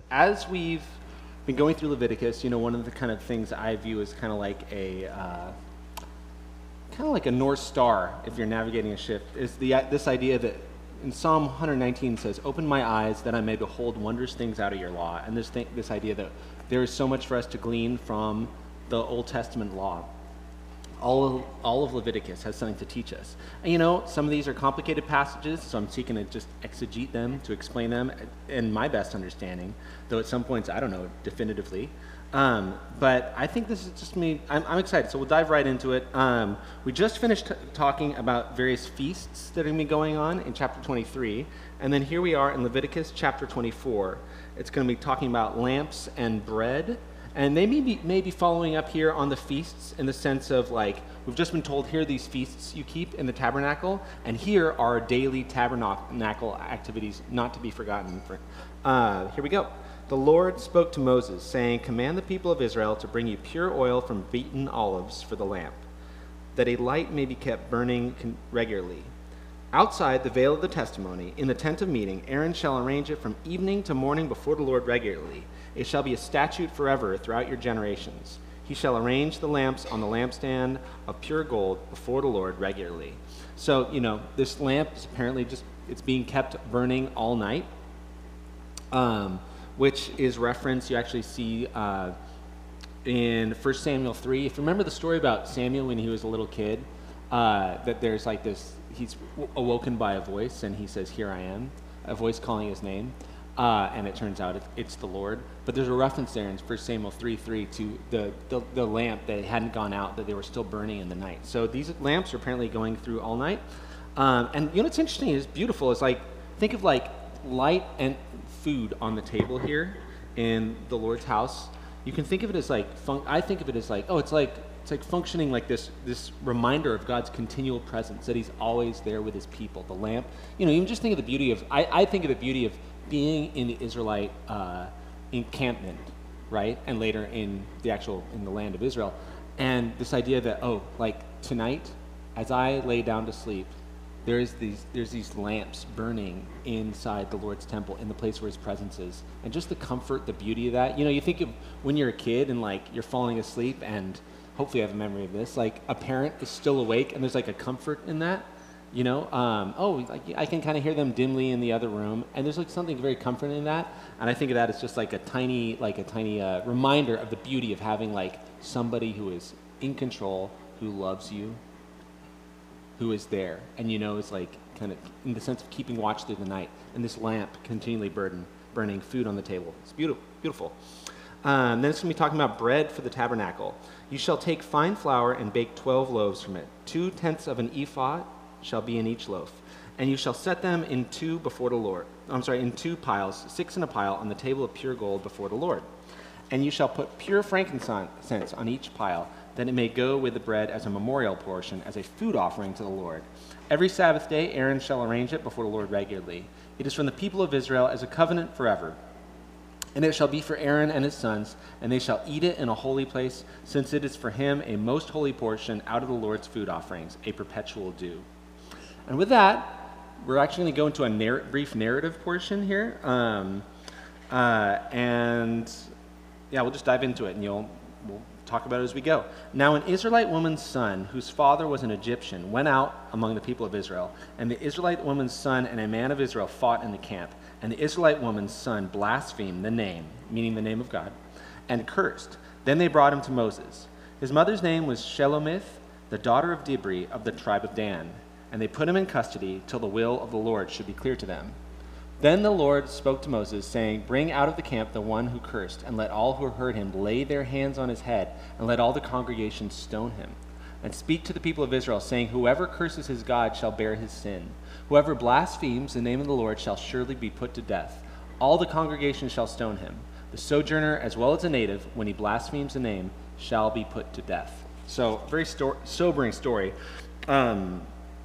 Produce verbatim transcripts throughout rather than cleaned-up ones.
as we've been going through Leviticus, you know, one of the kind of things I view as kind of like a uh, kind of like a North Star if you're navigating a ship is the this idea that in Psalm one nineteen says, "Open my eyes that I may behold wondrous things out of your law," and this thing, this idea that there is so much for us to glean from the Old Testament law. All of, all of Leviticus has something to teach us. And you know, some of these are complicated passages, so I'm seeking to just exegete them, to explain them in my best understanding, though at some points I don't know definitively. Um, but I think this is just me, I'm, I'm excited, so we'll dive right into it. Um, we just finished t- talking about various feasts that are going to be going on in chapter twenty-three, and then here we are in Leviticus chapter twenty-four. It's going to be talking about lamps and bread. And they may be, may be following up here on the feasts in the sense of like, we've just been told here are these feasts you keep in the tabernacle, and here are daily tabernacle activities not to be forgotten. For, uh, here we go. The Lord spoke to Moses, saying, "Command the people of Israel to bring you pure oil from beaten olives for the lamp, that a light may be kept burning con- regularly. Outside the veil of the testimony, in the tent of meeting, Aaron shall arrange it from evening to morning before the Lord regularly. It shall be a statute forever throughout your generations. He shall arrange the lamps on the lampstand of pure gold before the Lord regularly." So, you know, this lamp is apparently just, it's being kept burning all night, um, which is referenced, you actually see uh, in First Samuel three. If you remember the story about Samuel when he was a little kid, uh, that there's like this, he's awoken by a voice and he says, "Here I am," a voice calling his name. Uh, and it turns out it, it's the Lord. But there's a reference there in First Samuel three three to the, the, the lamp that hadn't gone out, that they were still burning in the night. So these lamps are apparently going through all night. Um, and you know what's interesting is beautiful. It's like, think of like light and food on the table here in the Lord's house. You can think of it as like, fun- I think of it as like, oh, it's like, it's like functioning like this this reminder of God's continual presence, that he's always there with his people. The lamp, you know, even just think of the beauty of, I, I think of the beauty of being in the Israelite uh, encampment, right? And later in the actual, in the land of Israel. And this idea that, oh, like tonight, as I lay down to sleep, there's these, there's these lamps burning inside the Lord's temple, in the place where his presence is. And just the comfort, the beauty of that. You know, you think of when you're a kid and like you're falling asleep, and hopefully I have a memory of this, like a parent is still awake and there's like a comfort in that. You know, um, oh, like I can kind of hear them dimly in the other room, and there's like something very comforting in that. And I think of that as just like a tiny, like a tiny uh, reminder of the beauty of having like somebody who is in control, who loves you, who is there, and you know is like kind of in the sense of keeping watch through the night. And this lamp continually burden, burning food on the table. It's beautiful, beautiful. Um, then it's going to be talking about bread for the tabernacle. "You shall take fine flour and bake twelve loaves from it. Two tenths of an ephah shall be in each loaf, and you shall set them in two before the Lord. I'm sorry, in two piles, six in a pile, on the table of pure gold before the Lord. And you shall put pure frankincense on each pile, that it may go with the bread as a memorial portion, as a food offering to the Lord. Every Sabbath day Aaron shall arrange it before the Lord regularly. It is from the people of Israel as a covenant forever. And it shall be for Aaron and his sons, and they shall eat it in a holy place, since it is for him a most holy portion out of the Lord's food offerings, a perpetual due." And with that, we're actually going to go into a narr- brief narrative portion here. Um, uh, and yeah, we'll just dive into it, and you'll we'll talk about it as we go. "Now an Israelite woman's son, whose father was an Egyptian, went out among the people of Israel. And the Israelite woman's son and a man of Israel fought in the camp. And the Israelite woman's son blasphemed the name," meaning the name of God, "and cursed. Then they brought him to Moses. His mother's name was Shelomith, the daughter of Dibri of the tribe of Dan. And they put him in custody till the will of the Lord should be clear to them. Then the Lord spoke to Moses, saying, Bring out of the camp the one who cursed, and let all who heard him lay their hands on his head, and let all the congregation stone him. And speak to the people of Israel, saying, Whoever curses his God shall bear his sin. Whoever blasphemes the name of the Lord shall surely be put to death. All the congregation shall stone him. The sojourner as well as the native, when he blasphemes the name, shall be put to death." So, very sto- sobering story. Um...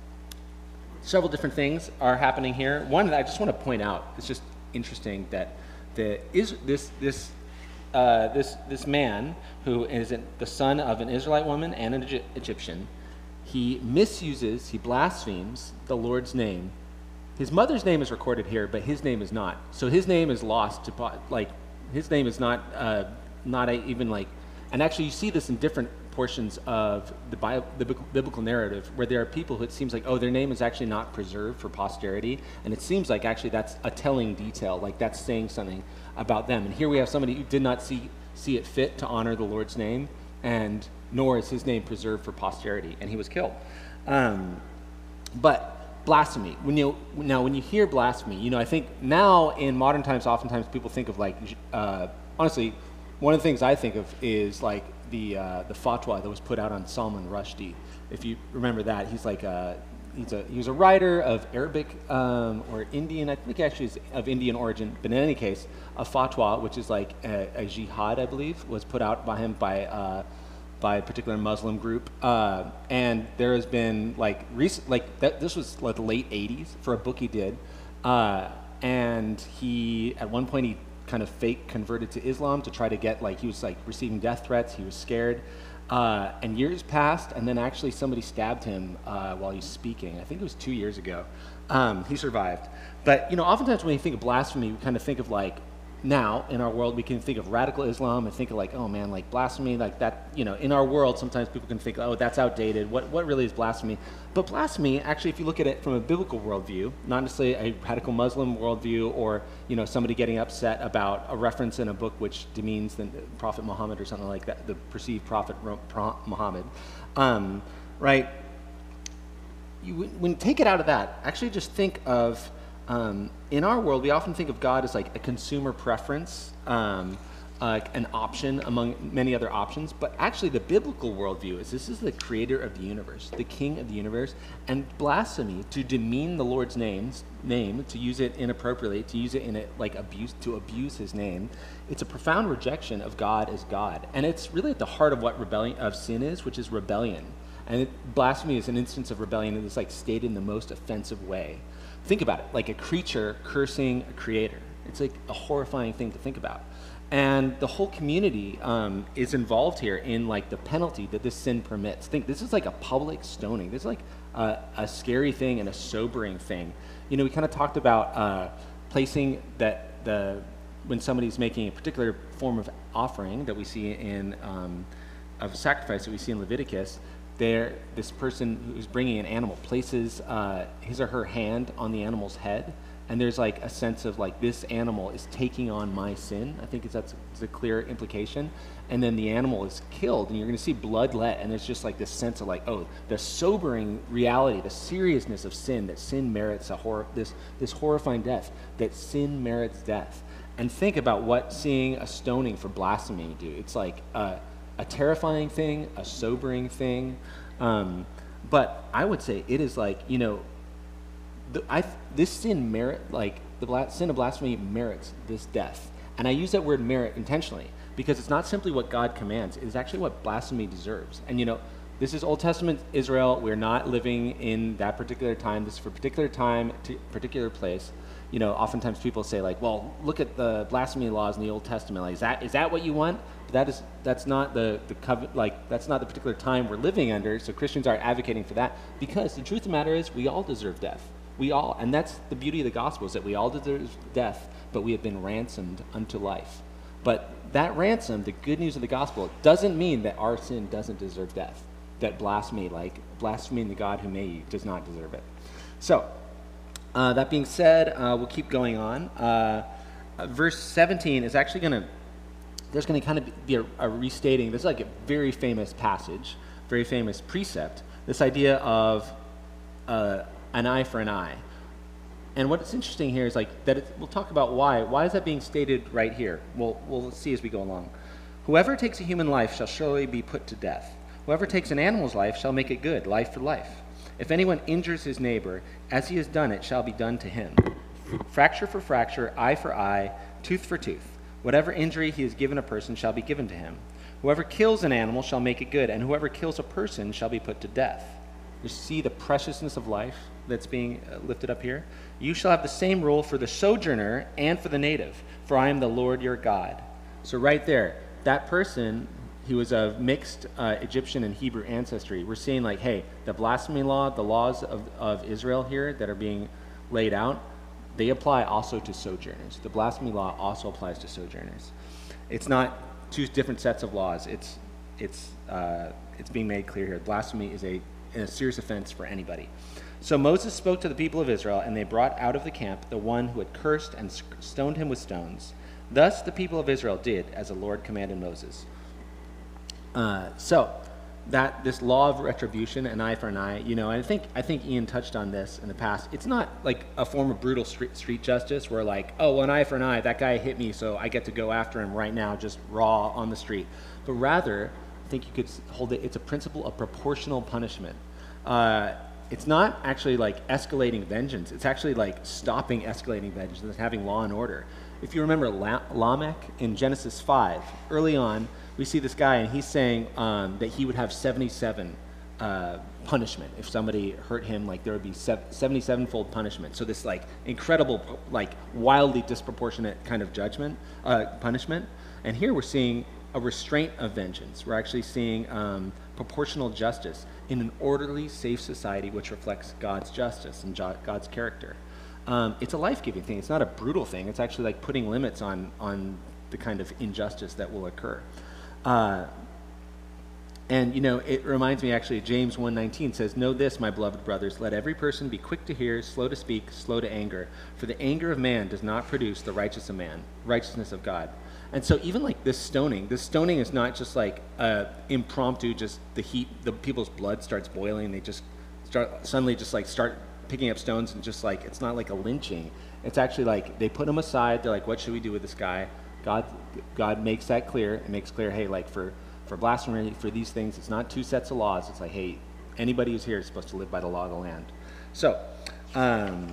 Several different things are happening here. One that I just want to point out, it's just interesting that the is this this uh, this this man who is an, the son of an Israelite woman and an Egy- Egyptian, he misuses, he blasphemes the Lord's name. His mother's name is recorded here, but his name is not. So his name is lost to like His name is not uh, not a, even like, and actually you see this in different portions of the, Bible, the biblical narrative, where there are people who it seems like, oh, their name is actually not preserved for posterity, and it seems like actually that's a telling detail, like that's saying something about them. And here we have somebody who did not see see it fit to honor the Lord's name, and nor is his name preserved for posterity, and he was killed. Um, but blasphemy, when you now when you hear blasphemy, you know, I think now in modern times, oftentimes people think of like, uh, honestly, one of the things I think of is like the uh, the fatwa that was put out on Salman Rushdie. If you remember that, he's like a, he's a he was a writer of Arabic um, or Indian, I think actually is of Indian origin, but in any case, a fatwa, which is like a, a jihad, I believe, was put out by him by uh, by a particular Muslim group, uh, and there has been like recent, like that, this was like the late eighties for a book he did, uh, and he at one point he kind of fake converted to Islam to try to get, like, he was like receiving death threats, he was scared, uh, and years passed, and then actually somebody stabbed him uh, while he's speaking. I think it was two years ago. Um, he survived. But, you know, oftentimes when you think of blasphemy, we kind of think of like, now in our world, we can think of radical Islam and think of like, oh man, like blasphemy, like that, you know, in our world, sometimes people can think, oh, that's outdated. What, what really is blasphemy? But blasphemy, actually, if you look at it from a biblical worldview, not necessarily a radical Muslim worldview, or, you know, somebody getting upset about a reference in a book which demeans the Prophet Muhammad or something like that, the perceived Prophet Muhammad, um, right? You, when you take it out of that, actually just think of, Um, in our world, we often think of God as like a consumer preference, um, uh, an option among many other options, but actually the biblical worldview is this is the creator of the universe, the king of the universe, and blasphemy, to demean the Lord's names, name, to use it inappropriately, to use it in a, like abuse, to abuse his name, it's a profound rejection of God as God. And it's really at the heart of what rebellion, of sin is, which is rebellion. And it, blasphemy is an instance of rebellion that is like stated in the most offensive way. Think about it, like a creature cursing a creator. It's like a horrifying thing to think about. And the whole community um, is involved here in like the penalty that this sin permits. Think, this is like a public stoning. This is like a, a scary thing and a sobering thing. You know, we kind of talked about uh, placing that the, when somebody's making a particular form of offering that we see in, um, of sacrifice that we see in Leviticus, there, this person who's bringing an animal places uh, his or her hand on the animal's head, and there's like a sense of like, this animal is taking on my sin. I think that's a clear implication. And then the animal is killed, and you're going to see blood let, and there's just like this sense of like, oh, the sobering reality, the seriousness of sin, that sin merits a hor- this this horrifying death, that sin merits death. And think about what seeing a stoning for blasphemy do. It's like uh, a terrifying thing, a sobering thing, um, but I would say it is like, you know, the, I, this sin merit, like the bla- sin of blasphemy merits this death. And I use that word merit intentionally because it's not simply what God commands, it is actually what blasphemy deserves. And you know, this is Old Testament Israel. We're not living in that particular time. This is for a particular time, t- particular place. You know, oftentimes people say like, well, look at the blasphemy laws in the Old Testament. Like, is that is that what you want? But that is that's not the the covenant. Like, that's not the particular time we're living under. So Christians aren't advocating for that, because the truth of the matter is we all deserve death. We all, and that's the beauty of the gospel, is that we all deserve death, but we have been ransomed unto life. But that ransom, the good news of the gospel, doesn't mean that our sin doesn't deserve death. That blasphemy, like blaspheming the God who made you, does not deserve it. So. Uh, that being said, uh, we'll keep going on. Uh, uh, verse seventeen is actually going to, there's going to kind of be a, a restating. This is like a very famous passage, very famous precept, this idea of uh, an eye for an eye. And what's interesting here is like that it, we'll talk about why. Why is that being stated right here? We'll, we'll see as we go along. Whoever takes a human life shall surely be put to death. Whoever takes an animal's life shall make it good, life for life. If anyone injures his neighbor, as he has done, it shall be done to him. Fracture for fracture, eye for eye, tooth for tooth. Whatever injury he has given a person shall be given to him. Whoever kills an animal shall make it good, and whoever kills a person shall be put to death. You see the preciousness of life that's being lifted up here? You shall have the same rule for the sojourner and for the native, for I am the Lord your God. So right there, that person, he was of mixed uh, Egyptian and Hebrew ancestry. We're seeing like, hey, the blasphemy law, the laws of, of Israel here that are being laid out, they apply also to sojourners. The blasphemy law also applies to sojourners. It's not two different sets of laws. It's it's uh, it's being made clear here. Blasphemy is a, a serious offense for anybody. So Moses spoke to the people of Israel, and they brought out of the camp the one who had cursed and stoned him with stones. Thus the people of Israel did as the Lord commanded Moses. Uh, so that this law of retribution, an eye for an eye, you know, and I think I think Ian touched on this in the past. It's not like a form of brutal street, street justice where like, oh, well, an eye for an eye, that guy hit me, so I get to go after him right now, just raw on the street. But rather, I think you could hold it, it's a principle of proportional punishment. Uh, it's not actually like escalating vengeance. It's actually like stopping escalating vengeance and having law and order. If you remember La- Lamech in Genesis five, early on, we see this guy, and he's saying um, that he would have seventy-seven uh, punishment if somebody hurt him. Like there would be seventy-seven-fold punishment. So this like incredible, like wildly disproportionate kind of judgment, uh, punishment. And here we're seeing a restraint of vengeance. We're actually seeing um, proportional justice in an orderly, safe society which reflects God's justice and jo- God's character. Um, it's a life-giving thing. It's not a brutal thing. It's actually like putting limits on on the kind of injustice that will occur. Uh, and, you know, it reminds me actually, James one nineteen says, "Know this, my beloved brothers, let every person be quick to hear, slow to speak, slow to anger. For the anger of man does not produce the righteous of man, righteousness of God." And so even like this stoning, this stoning is not just like uh, impromptu, just the heat, the people's blood starts boiling, they just start suddenly just like start picking up stones and just like, it's not like a lynching. It's actually like they put him aside, they're like, what should we do with this guy? God God makes that clear. It makes clear, hey, like for, for blasphemy, for these things, it's not two sets of laws. It's like, hey, anybody who's here is supposed to live by the law of the land. So, um,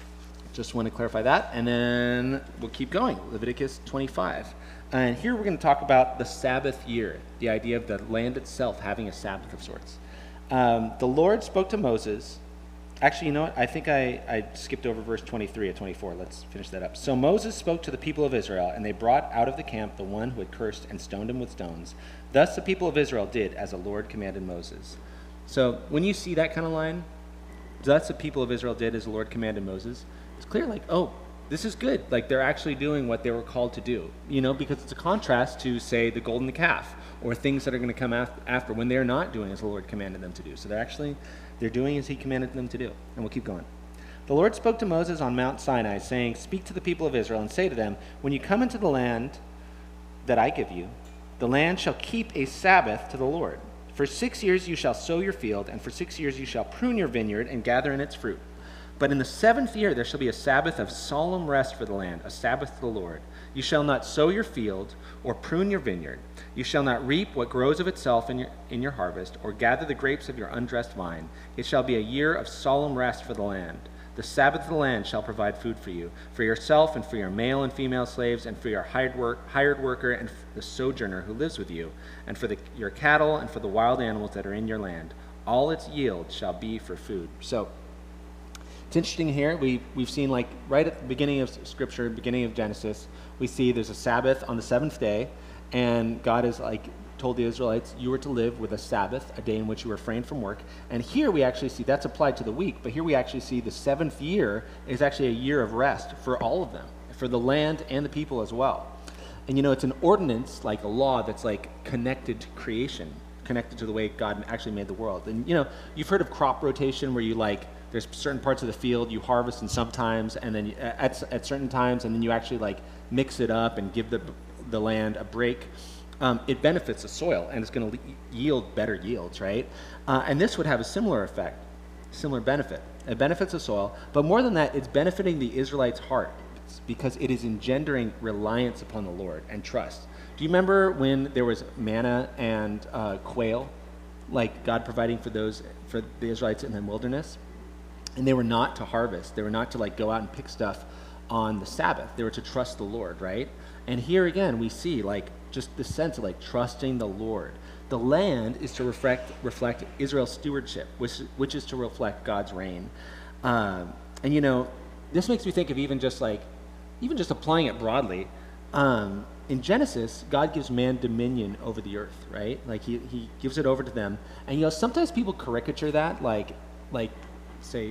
just want to clarify that, and then we'll keep going. Leviticus twenty-five. And here we're going to talk about the Sabbath year, the idea of the land itself having a Sabbath of sorts. Um, the Lord spoke to Moses. Actually, you know what? I think I, I skipped over verse twenty-three and twenty-four. Let's finish that up. So Moses spoke to the people of Israel, and they brought out of the camp the one who had cursed and stoned him with stones. Thus the people of Israel did as the Lord commanded Moses. So when you see that kind of line, thus the people of Israel did as the Lord commanded Moses, it's clear like, oh, this is good. Like they're actually doing what they were called to do, you know, because it's a contrast to, say, the golden calf or things that are going to come af- after when they're not doing as the Lord commanded them to do. So they're actually, they're doing as he commanded them to do. And we'll keep going. The Lord spoke to Moses on Mount Sinai, saying, "Speak to the people of Israel and say to them, when you come into the land that I give you, the land shall keep a Sabbath to the Lord. For six years you shall sow your field, and for six years you shall prune your vineyard and gather in its fruit. But in the seventh year there shall be a Sabbath of solemn rest for the land, a Sabbath to the Lord. You shall not sow your field or prune your vineyard. You shall not reap what grows of itself in your, in your harvest, or gather the grapes of your undressed vine. It shall be a year of solemn rest for the land. The Sabbath of the land shall provide food for you, for yourself and for your male and female slaves, and for your hired, work, hired worker and the sojourner who lives with you, and for the, your cattle and for the wild animals that are in your land. All its yield shall be for food." So it's interesting here. We, we've seen like right at the beginning of Scripture, beginning of Genesis, we see there's a Sabbath on the seventh day, and God is like told the Israelites, you were to live with a Sabbath, a day in which you refrain from work. And here we actually see, that's applied to the week, but here we actually see the seventh year is actually a year of rest for all of them, for the land and the people as well. And you know, it's an ordinance, like a law that's like connected to creation, connected to the way God actually made the world. And you know, you've heard of crop rotation where you like, there's certain parts of the field you harvest in sometimes, and then you, at, at certain times, and then you actually like mix it up and give the, the land a break. Um, it benefits the soil, and it's going to yield better yields, right? Uh, and this would have a similar effect, similar benefit. It benefits the soil, but more than that, it's benefiting the Israelites' heart because it is engendering reliance upon the Lord and trust. Do you remember when there was manna and uh, quail, like God providing for those for the Israelites in the wilderness? And they were not to harvest. They were not to like go out and pick stuff on the Sabbath. They were to trust the Lord, right? And here again, we see like just the sense of like trusting the Lord. The land is to reflect reflect Israel's stewardship, which which is to reflect God's reign. Um, and you know, this makes me think of even just like, even just applying it broadly. Um, in Genesis, God gives man dominion over the earth, right? Like he he gives it over to them. And you know, sometimes people caricature that, like like say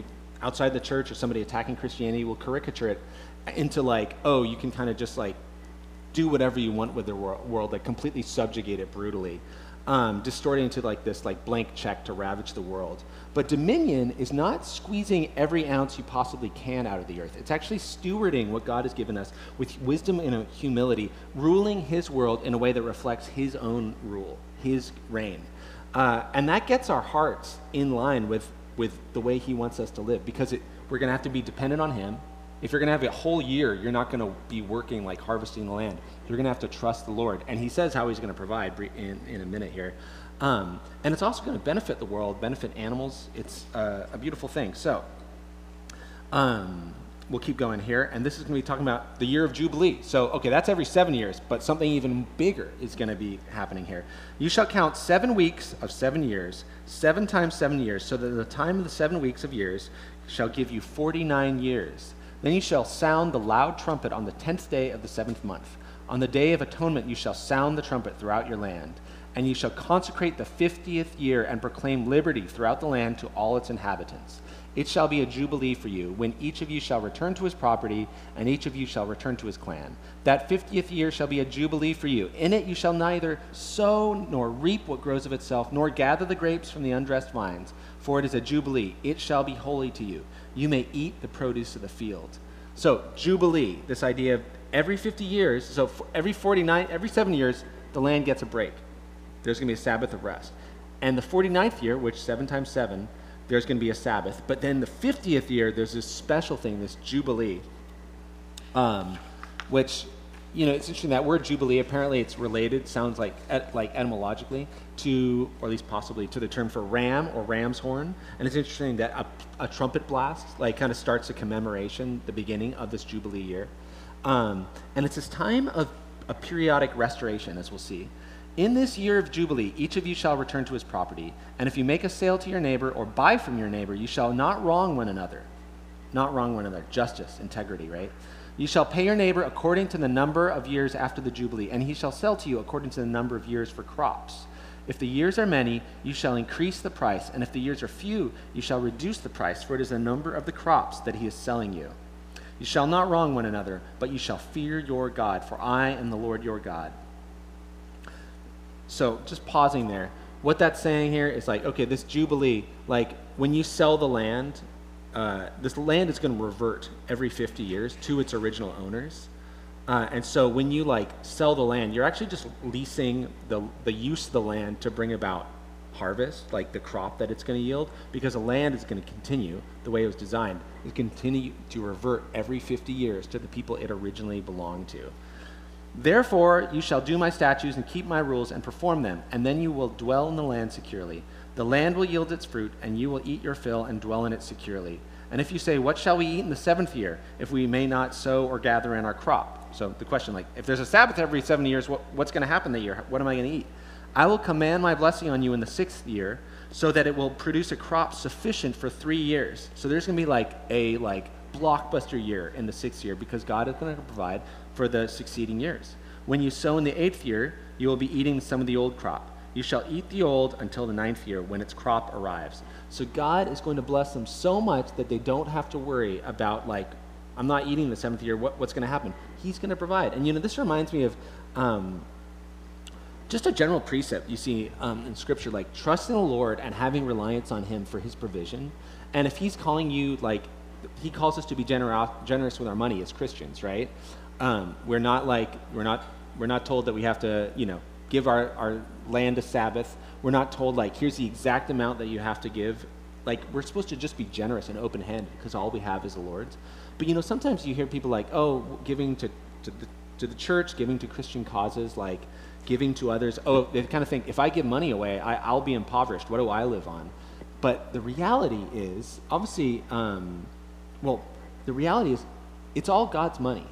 outside the church or somebody attacking Christianity will caricature it into like, oh, you can kind of just like do whatever you want with the wor- world, like completely subjugate it brutally, um, distorting into like this like blank check to ravage the world. But dominion is not squeezing every ounce you possibly can out of the earth. It's actually stewarding what God has given us with wisdom and humility, ruling his world in a way that reflects his own rule, his reign. Uh, and that gets our hearts in line with, with the way he wants us to live, because it, we're going to have to be dependent on him. If you're going to have a whole year, you're not going to be working like harvesting the land. You're going to have to trust the Lord. And he says how he's going to provide in, in a minute here. Um, and it's also going to benefit the world, benefit animals. It's uh, a beautiful thing. So um, we'll keep going here. And this is going to be talking about the year of Jubilee. So, okay, that's every seven years, but something even bigger is going to be happening here. You shall count seven weeks of seven years, seven times seven years, so that the time of the seven weeks of years shall give you forty-nine years. Then you shall sound the loud trumpet on the tenth day of the seventh month. On the day of atonement you shall sound the trumpet throughout your land. And you shall consecrate the fiftieth year and proclaim liberty throughout the land to all its inhabitants. It shall be a jubilee for you, when each of you shall return to his property, and each of you shall return to his clan. That fiftieth year shall be a jubilee for you. In it you shall neither sow nor reap what grows of itself, nor gather the grapes from the undressed vines, for it is a jubilee. It shall be holy to you. You may eat the produce of the field. So, jubilee, this idea of every fifty years, so for every forty-nine, every seven years, the land gets a break. There's going to be a Sabbath of rest. And the forty-ninth year, which seven times seven, there's going to be a Sabbath. But then the fiftieth year, there's this special thing, this Jubilee, um, which, you know, it's interesting. That word Jubilee, apparently it's related, sounds like et, like etymologically, to, or at least possibly, to the term for ram or ram's horn. And it's interesting that a, a trumpet blast, like, kind of starts a commemoration, the beginning of this Jubilee year. Um, and it's this time of a periodic restoration, as we'll see. In this year of Jubilee, each of you shall return to his property. And if you make a sale to your neighbor or buy from your neighbor, you shall not wrong one another. Not wrong one another. Justice, integrity, right? You shall pay your neighbor according to the number of years after the Jubilee, and he shall sell to you according to the number of years for crops. If the years are many, you shall increase the price, and if the years are few, you shall reduce the price, for it is the number of the crops that he is selling you. You shall not wrong one another, but you shall fear your God, for I am the Lord your God. So just pausing there, what that's saying here is like, okay, this Jubilee, like when you sell the land, uh, this land is going to revert every fifty years to its original owners. Uh, and so when you like sell the land, you're actually just leasing the, the use of the land to bring about harvest, like the crop that it's going to yield, because the land is going to continue the way it was designed. It continue to revert every fifty years to the people it originally belonged to. Therefore, you shall do my statutes and keep my rules and perform them, and then you will dwell in the land securely. The land will yield its fruit, and you will eat your fill and dwell in it securely. And if you say, what shall we eat in the seventh year, if we may not sow or gather in our crop? So the question, like, if there's a Sabbath every seven years, what, what's going to happen that year? What am I going to eat? I will command my blessing on you in the sixth year, so that it will produce a crop sufficient for three years. So there's going to be like a like blockbuster year in the sixth year, because God is going to provide for the succeeding years. When you sow in the eighth year, you will be eating some of the old crop. You shall eat the old until the ninth year, when its crop arrives. So God is going to bless them so much that they don't have to worry about, like, I'm not eating the seventh year, what, what's going to happen? He's going to provide. And, you know, this reminds me of um, just a general precept you see um, in Scripture, like trusting the Lord and having reliance on him for his provision. And if he's calling you, like, he calls us to be generous, generous with our money as Christians, right? Um, we're not like, we're not, we're not told that we have to, you know, give our, our land a Sabbath. We're not told, like, here's the exact amount that you have to give. Like, we're supposed to just be generous and open-handed, because all we have is the Lord's. But, you know, sometimes you hear people like, oh, giving to, to, the, to the church, giving to Christian causes, like giving to others. Oh, they kind of think, if I give money away, I, I'll be impoverished. What do I live on? But the reality is, obviously, um, well, the reality is, it's all God's money.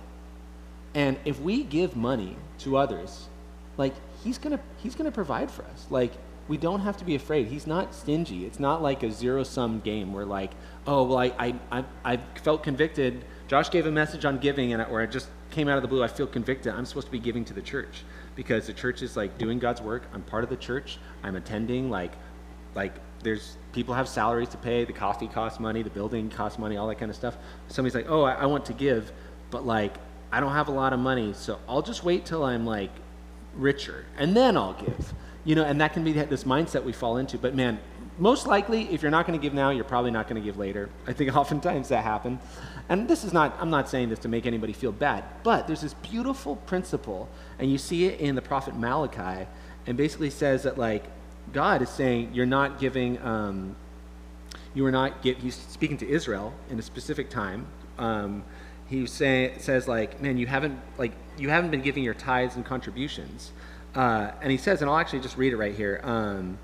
And if we give money to others, like, he's gonna he's gonna provide for us. Like, we don't have to be afraid. He's not stingy. It's not like a zero-sum game where, like, oh, well, I I I, I felt convicted. Josh gave a message on giving, and or it just came out of the blue. I feel convicted. I'm supposed to be giving to the church because the church is like doing God's work. I'm part of the church. I'm attending. Like, like there's people have salaries to pay, the coffee costs money, the building costs money, all that kind of stuff. Somebody's like, oh, I, I want to give, but like, I don't have a lot of money, so I'll just wait till I'm like richer, and then I'll give. You know, and that can be this mindset we fall into. But man, most likely, if you're not going to give now, you're probably not going to give later. I think oftentimes that happens. And this is not, I'm not saying this to make anybody feel bad, but there's this beautiful principle, and you see it in the prophet Malachi, and basically says that like, God is saying you're not giving, um, you are not give, he's speaking to Israel in a specific time. Um, he say, says like, man, you haven't, like, you haven't been giving your tithes and contributions. Uh, and he says, and I'll actually just read it right here, um,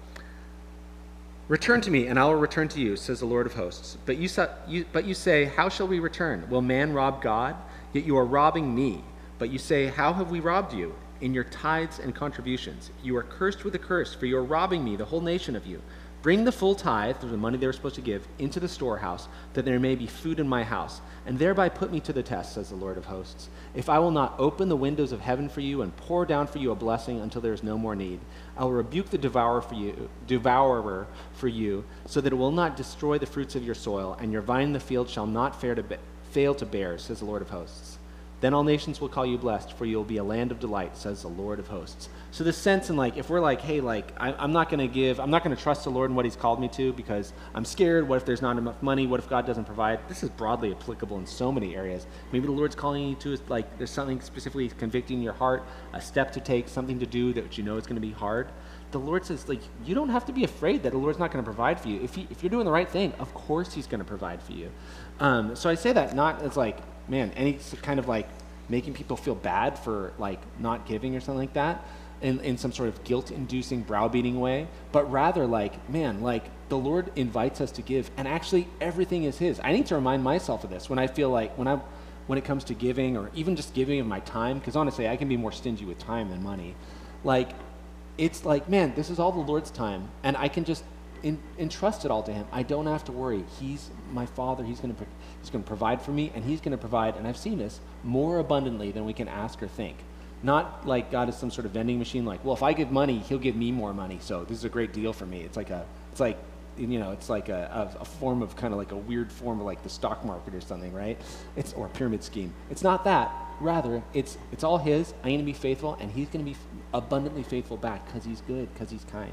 return to me, and I will return to you, says the Lord of hosts. But you, you, but you say, how shall we return? Will man rob God? Yet you are robbing me. But you say, how have we robbed you? In your tithes and contributions. You are cursed with a curse, for you are robbing me, the whole nation of you. Bring the full tithe, the money they were supposed to give, into the storehouse, that there may be food in my house, and thereby put me to the test, says the Lord of hosts. If I will not open the windows of heaven for you and pour down for you a blessing until there is no more need, I will rebuke the devourer for you, devourer for you, so that it will not destroy the fruits of your soil, and your vine in the field shall not fail to, be, fail to bear, says the Lord of hosts. Then all nations will call you blessed, for you will be a land of delight, says the Lord of hosts. So this sense in like, if we're like, hey, like, I, I'm not going to give, I'm not going to trust the Lord in what he's called me to because I'm scared. What if there's not enough money? What if God doesn't provide? This is broadly applicable in so many areas. Maybe the Lord's calling you to, like, there's something specifically convicting your heart, a step to take, something to do that you know is going to be hard. The Lord says, like, you don't have to be afraid that the Lord's not going to provide for you. If, he, if you're doing the right thing, of course he's going to provide for you. Um, so I say that not as like, man, any kind of like, making people feel bad for like not giving or something like that in, in some sort of guilt-inducing browbeating way, but rather like, man, like the Lord invites us to give, and actually everything is his. I need to remind myself of this when I feel like, when I, when it comes to giving or even just giving of my time, because honestly, I can be more stingy with time than money. Like, it's like, man, this is all the Lord's time, and I can just in, entrust it all to him. I don't have to worry. He's my Father. He's going to he's going to provide for me, and he's going to provide, and I've seen this, more abundantly than we can ask or think. Not like God is some sort of vending machine, like, well, if I give money, he'll give me more money, so this is a great deal for me. It's like a, it's like, you know, it's like a, a, a form of kind of like a weird form of like the stock market or something, right? It's, or a pyramid scheme. It's not that. Rather, it's it's all his. I'm going to be faithful, and he's going to be abundantly faithful back because he's good, because he's kind.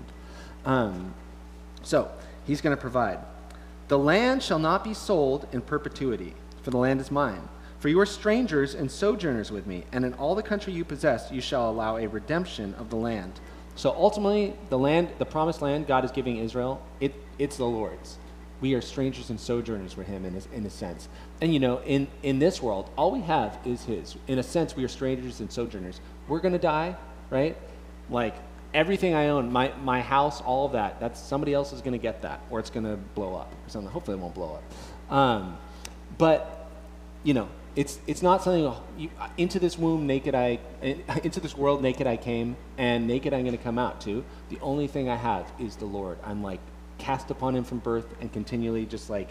Um, so, he's going to provide. The land shall not be sold in perpetuity, for the land is mine. For you are strangers and sojourners with me, and in all the country you possess you shall allow a redemption of the land. So ultimately, the land, the promised land God is giving Israel, it, it's the Lord's. We are strangers and sojourners with him in a, in a sense. And you know, in, in this world, all we have is his. In a sense, we are strangers and sojourners. We're going to die, right? Like, everything I own, my, my house, all of that, that's somebody else is going to get that, or it's going to blow up or something. Hopefully it won't blow up. Um, but, you know, it's it's not something, oh, you, into this womb naked I, into this world naked I came, and naked I'm going to come out to. The only thing I have is the Lord. I'm like cast upon him from birth, and continually just like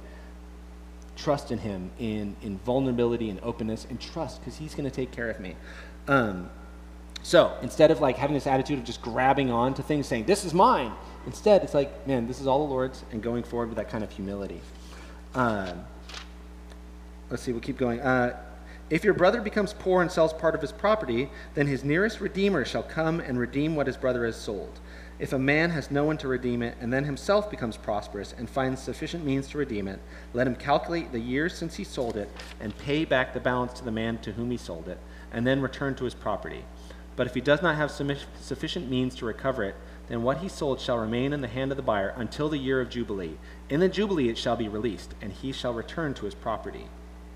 trust in him in, in vulnerability and openness and trust, because he's going to take care of me. Um, So instead of like having this attitude of just grabbing on to things, saying, this is mine, instead it's like, man, this is all the Lord's, and going forward with that kind of humility. Um, let's see, we'll keep going. Uh, if your brother becomes poor and sells part of his property, then his nearest redeemer shall come and redeem what his brother has sold. If a man has no one to redeem it, and then himself becomes prosperous and finds sufficient means to redeem it, let him calculate the years since he sold it and pay back the balance to the man to whom he sold it, and then return to his property. But if he does not have sufficient means to recover it, then what he sold shall remain in the hand of the buyer until the year of Jubilee. In the Jubilee it shall be released, and he shall return to his property.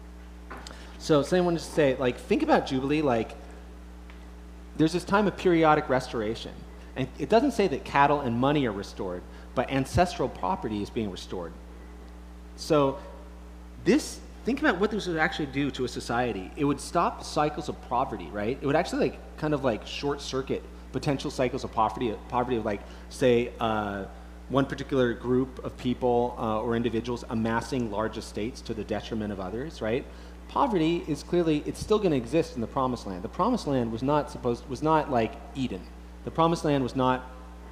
So someone just say, like, think about Jubilee, like, there's this time of periodic restoration. And it doesn't say that cattle and money are restored, but ancestral property is being restored. So this, think about what this would actually do to a society. It would stop cycles of poverty, right? It would actually like kind of like short circuit potential cycles of poverty, poverty of like, say, uh, one particular group of people uh, or individuals amassing large estates to the detriment of others, right? Poverty is clearly, it's still going to exist in the Promised Land. The Promised Land was not supposed, was not like Eden. The Promised Land was not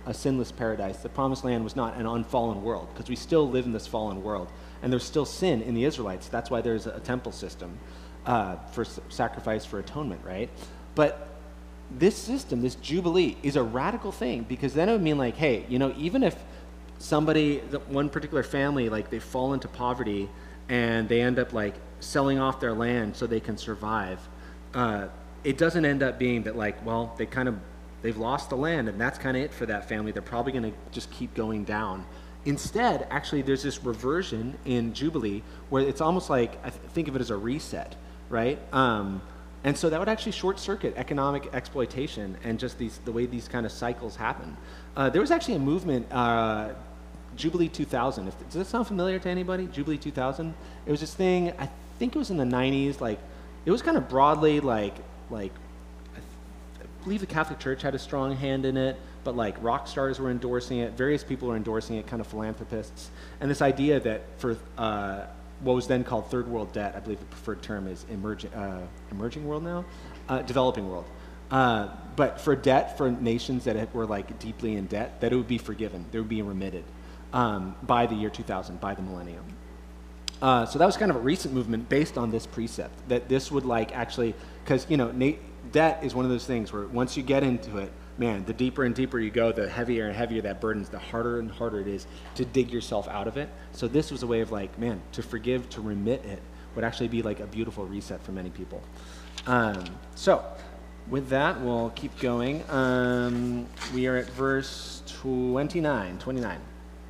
a sinless paradise. The promised land was not an unfallen world, because we still live in this fallen world. And there's still sin in the Israelites. That's why there's a temple system uh, for s- sacrifice for atonement, right? But this system, this Jubilee, is a radical thing, because then it would mean like, hey, you know, even if somebody, the- one particular family, like they fall into poverty and they end up like selling off their land so they can survive, uh, it doesn't end up being that like, well, they kind of, they've lost the land and that's kind of it for that family. They're probably going to just keep going down. Instead, actually, there's this reversion in Jubilee where it's almost like, I th- think of it as a reset, right? Um, and so that would actually short circuit economic exploitation and just these the way these kind of cycles happen. Uh, there was actually a movement, uh, Jubilee two thousand. If, does that sound familiar to anybody? Jubilee two thousand? It was this thing, I think it was in the nineties, like, it was kind of broadly like, like, I, th- I believe the Catholic Church had a strong hand in it, but like rock stars were endorsing it, various people were endorsing it, kind of philanthropists. And this idea that for uh, what was then called third world debt, I believe the preferred term is emerging, uh, emerging world now, uh, developing world. Uh, but for debt, for nations that had, were like deeply in debt, that it would be forgiven, they would be remitted um, by the year two thousand, by the millennium. Uh, so that was kind of a recent movement based on this precept, that this would like actually, because, you know, na- debt is one of those things where once you get into it, man, the deeper and deeper you go, the heavier and heavier that burdens, the harder and harder it is to dig yourself out of it. So this was a way of like, man, to forgive, to remit it would actually be like a beautiful reset for many people. Um, so with that, we'll keep going. Um, we are at verse twenty-nine. twenty-nine.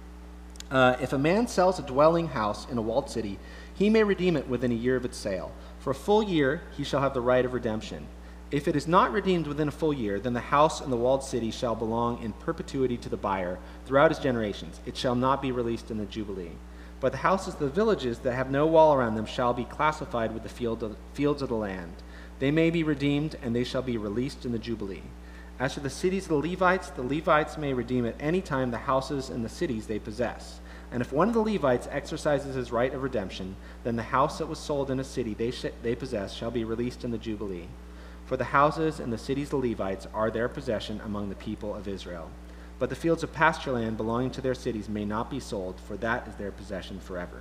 Uh, if a man sells a dwelling house in a walled city, he may redeem it within a year of its sale. For a full year, he shall have the right of redemption. If it is not redeemed within a full year, then the house and the walled city shall belong in perpetuity to the buyer throughout his generations. It shall not be released in the Jubilee. But the houses of the villages that have no wall around them shall be classified with the field of, fields of the land. They may be redeemed, and they shall be released in the Jubilee. As for the cities of the Levites, the Levites may redeem at any time the houses and the cities they possess. And if one of the Levites exercises his right of redemption, then the house that was sold in a city they, sh- they possess shall be released in the Jubilee. For the houses and the cities of the Levites are their possession among the people of Israel. But the fields of pasture land belonging to their cities may not be sold, for that is their possession forever.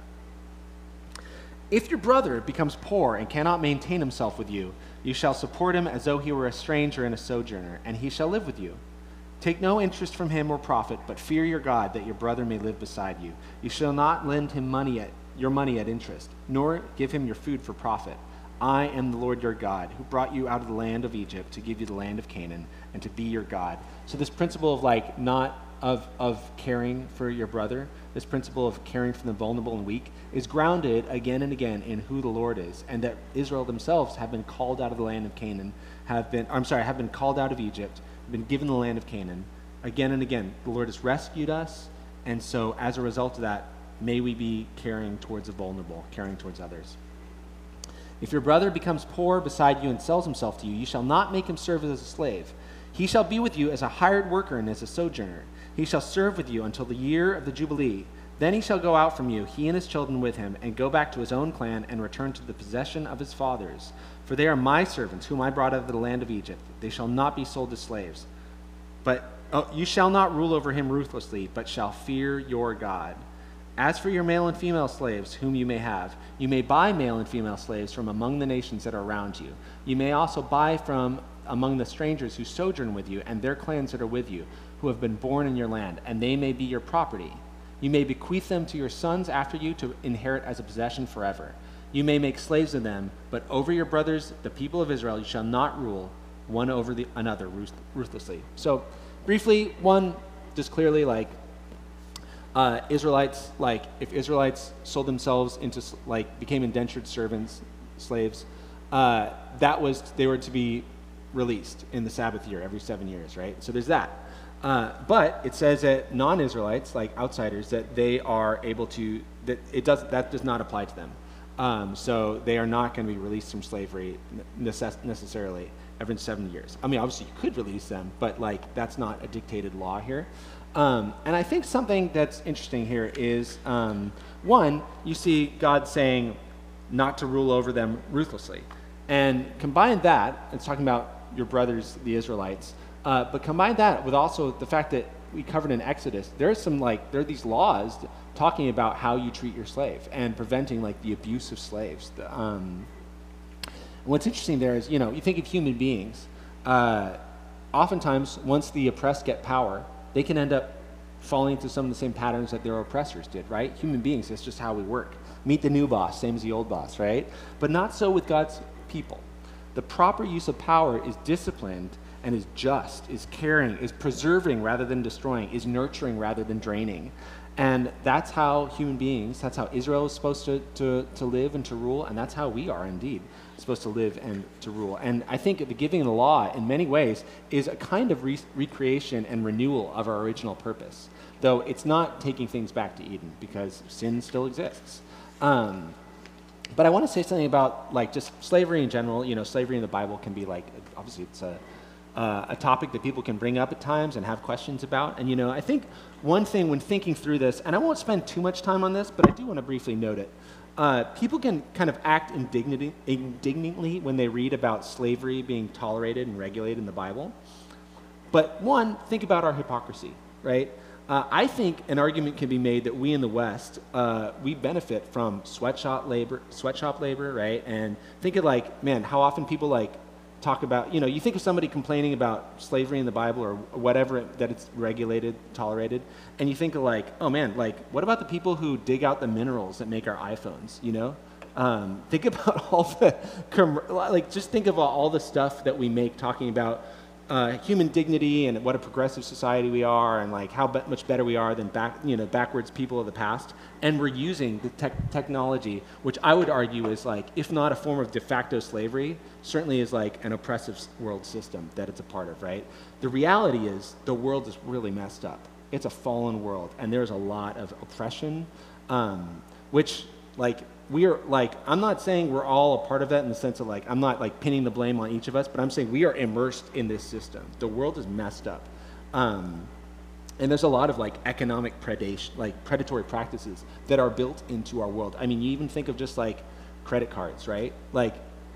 If your brother becomes poor and cannot maintain himself with you, you shall support him as though he were a stranger and a sojourner, and he shall live with you. Take no interest from him or profit, but fear your God, that your brother may live beside you. You shall not lend him money at your money at interest, nor give him your food for profit. I am the Lord your God, who brought you out of the land of Egypt to give you the land of Canaan and to be your God. So this principle of like not of of caring for your brother, this principle of caring for the vulnerable and weak, is grounded again and again in who the Lord is, and that Israel themselves have been called out of the land of Canaan, have been I'm sorry, have been called out of Egypt, been given the land of Canaan. Again and again, the Lord has rescued us, and so as a result of that, may we be caring towards the vulnerable, caring towards others. If your brother becomes poor beside you and sells himself to you, you shall not make him serve as a slave. He shall be with you as a hired worker and as a sojourner. He shall serve with you until the year of the Jubilee. Then he shall go out from you, he and his children with him, and go back to his own clan and return to the possession of his fathers. For they are my servants, whom I brought out of the land of Egypt. They shall not be sold as slaves. But oh, you shall not rule over him ruthlessly, but shall fear your God. As for your male and female slaves, whom you may have, you may buy male and female slaves from among the nations that are around you. You may also buy from among the strangers who sojourn with you and their clans that are with you, who have been born in your land, and they may be your property. You may bequeath them to your sons after you to inherit as a possession forever. You may make slaves of them, but over your brothers, the people of Israel, you shall not rule one over the another ruthlessly. So, briefly, one, just clearly, like, Uh, Israelites, like if Israelites sold themselves into, like became indentured servants, slaves, uh, that was, they were to be released in the Sabbath year every seven years, right? So there's that. Uh, but it says that non-Israelites, like outsiders, that they are able to, that it does, that does not apply to them. Um, so they are not going to be released from slavery necess- necessarily every seven years. I mean, obviously you could release them, but like that's not a dictated law here. Um, and I think something that's interesting here is, um, one, you see God saying not to rule over them ruthlessly. And combine that, it's talking about your brothers, the Israelites, Uh, but combine that with also the fact that we covered in Exodus, there's some like, there are these laws talking about how you treat your slave and preventing like the abuse of slaves. The, um, what's interesting there is, you know, you think of human beings, uh, oftentimes once the oppressed get power, they can end up falling into some of the same patterns that their oppressors did, right? Human beings, that's just how we work. Meet the new boss, same as the old boss, right? But not so with God's people. The proper use of power is disciplined and is just, is caring, is preserving rather than destroying, is nurturing rather than draining. And that's how human beings, that's how Israel is supposed to, to, to live and to rule, and that's how we are indeed supposed to live and to rule. And I think the giving of the law, in many ways, is a kind of re- recreation and renewal of our original purpose, though it's not taking things back to Eden, because sin still exists. Um, but I want to say something about like just slavery in general. You know, slavery in the Bible can be like, obviously it's a, uh, a topic that people can bring up at times and have questions about. And you know, I think one thing when thinking through this, and I won't spend too much time on this, but I do want to briefly note it. Uh, people can kind of act indignity, indignantly when they read about slavery being tolerated and regulated in the Bible. But one, think about our hypocrisy, right? Uh, I think an argument can be made that we in the West, uh, we benefit from sweatshop labor, sweatshop labor, right? And think of like, man, how often people like talk about, you know, you think of somebody complaining about slavery in the Bible or whatever, it, that it's regulated, tolerated, and you think of like, oh man, like, what about the people who dig out the minerals that make our iPhones, you know? Um, think about all the, like, just think of all the stuff that we make talking about uh, human dignity and what a progressive society we are and like how be- much better we are than back, you know, backwards people of the past. And we're using the tech technology, which I would argue is like, if not a form of de facto slavery, certainly is like an oppressive world system that it's a part of, right? The reality is the world is really messed up. It's a fallen world, and there's a lot of oppression, um, which like, we are like, I'm not saying we're all a part of that in the sense of like, I'm not like pinning the blame on each of us, but I'm saying we are immersed in this system. The world is messed up. Um, and there's a lot of like economic predation, like predatory practices that are built into our world. I mean, you even think of just like credit cards, right? Like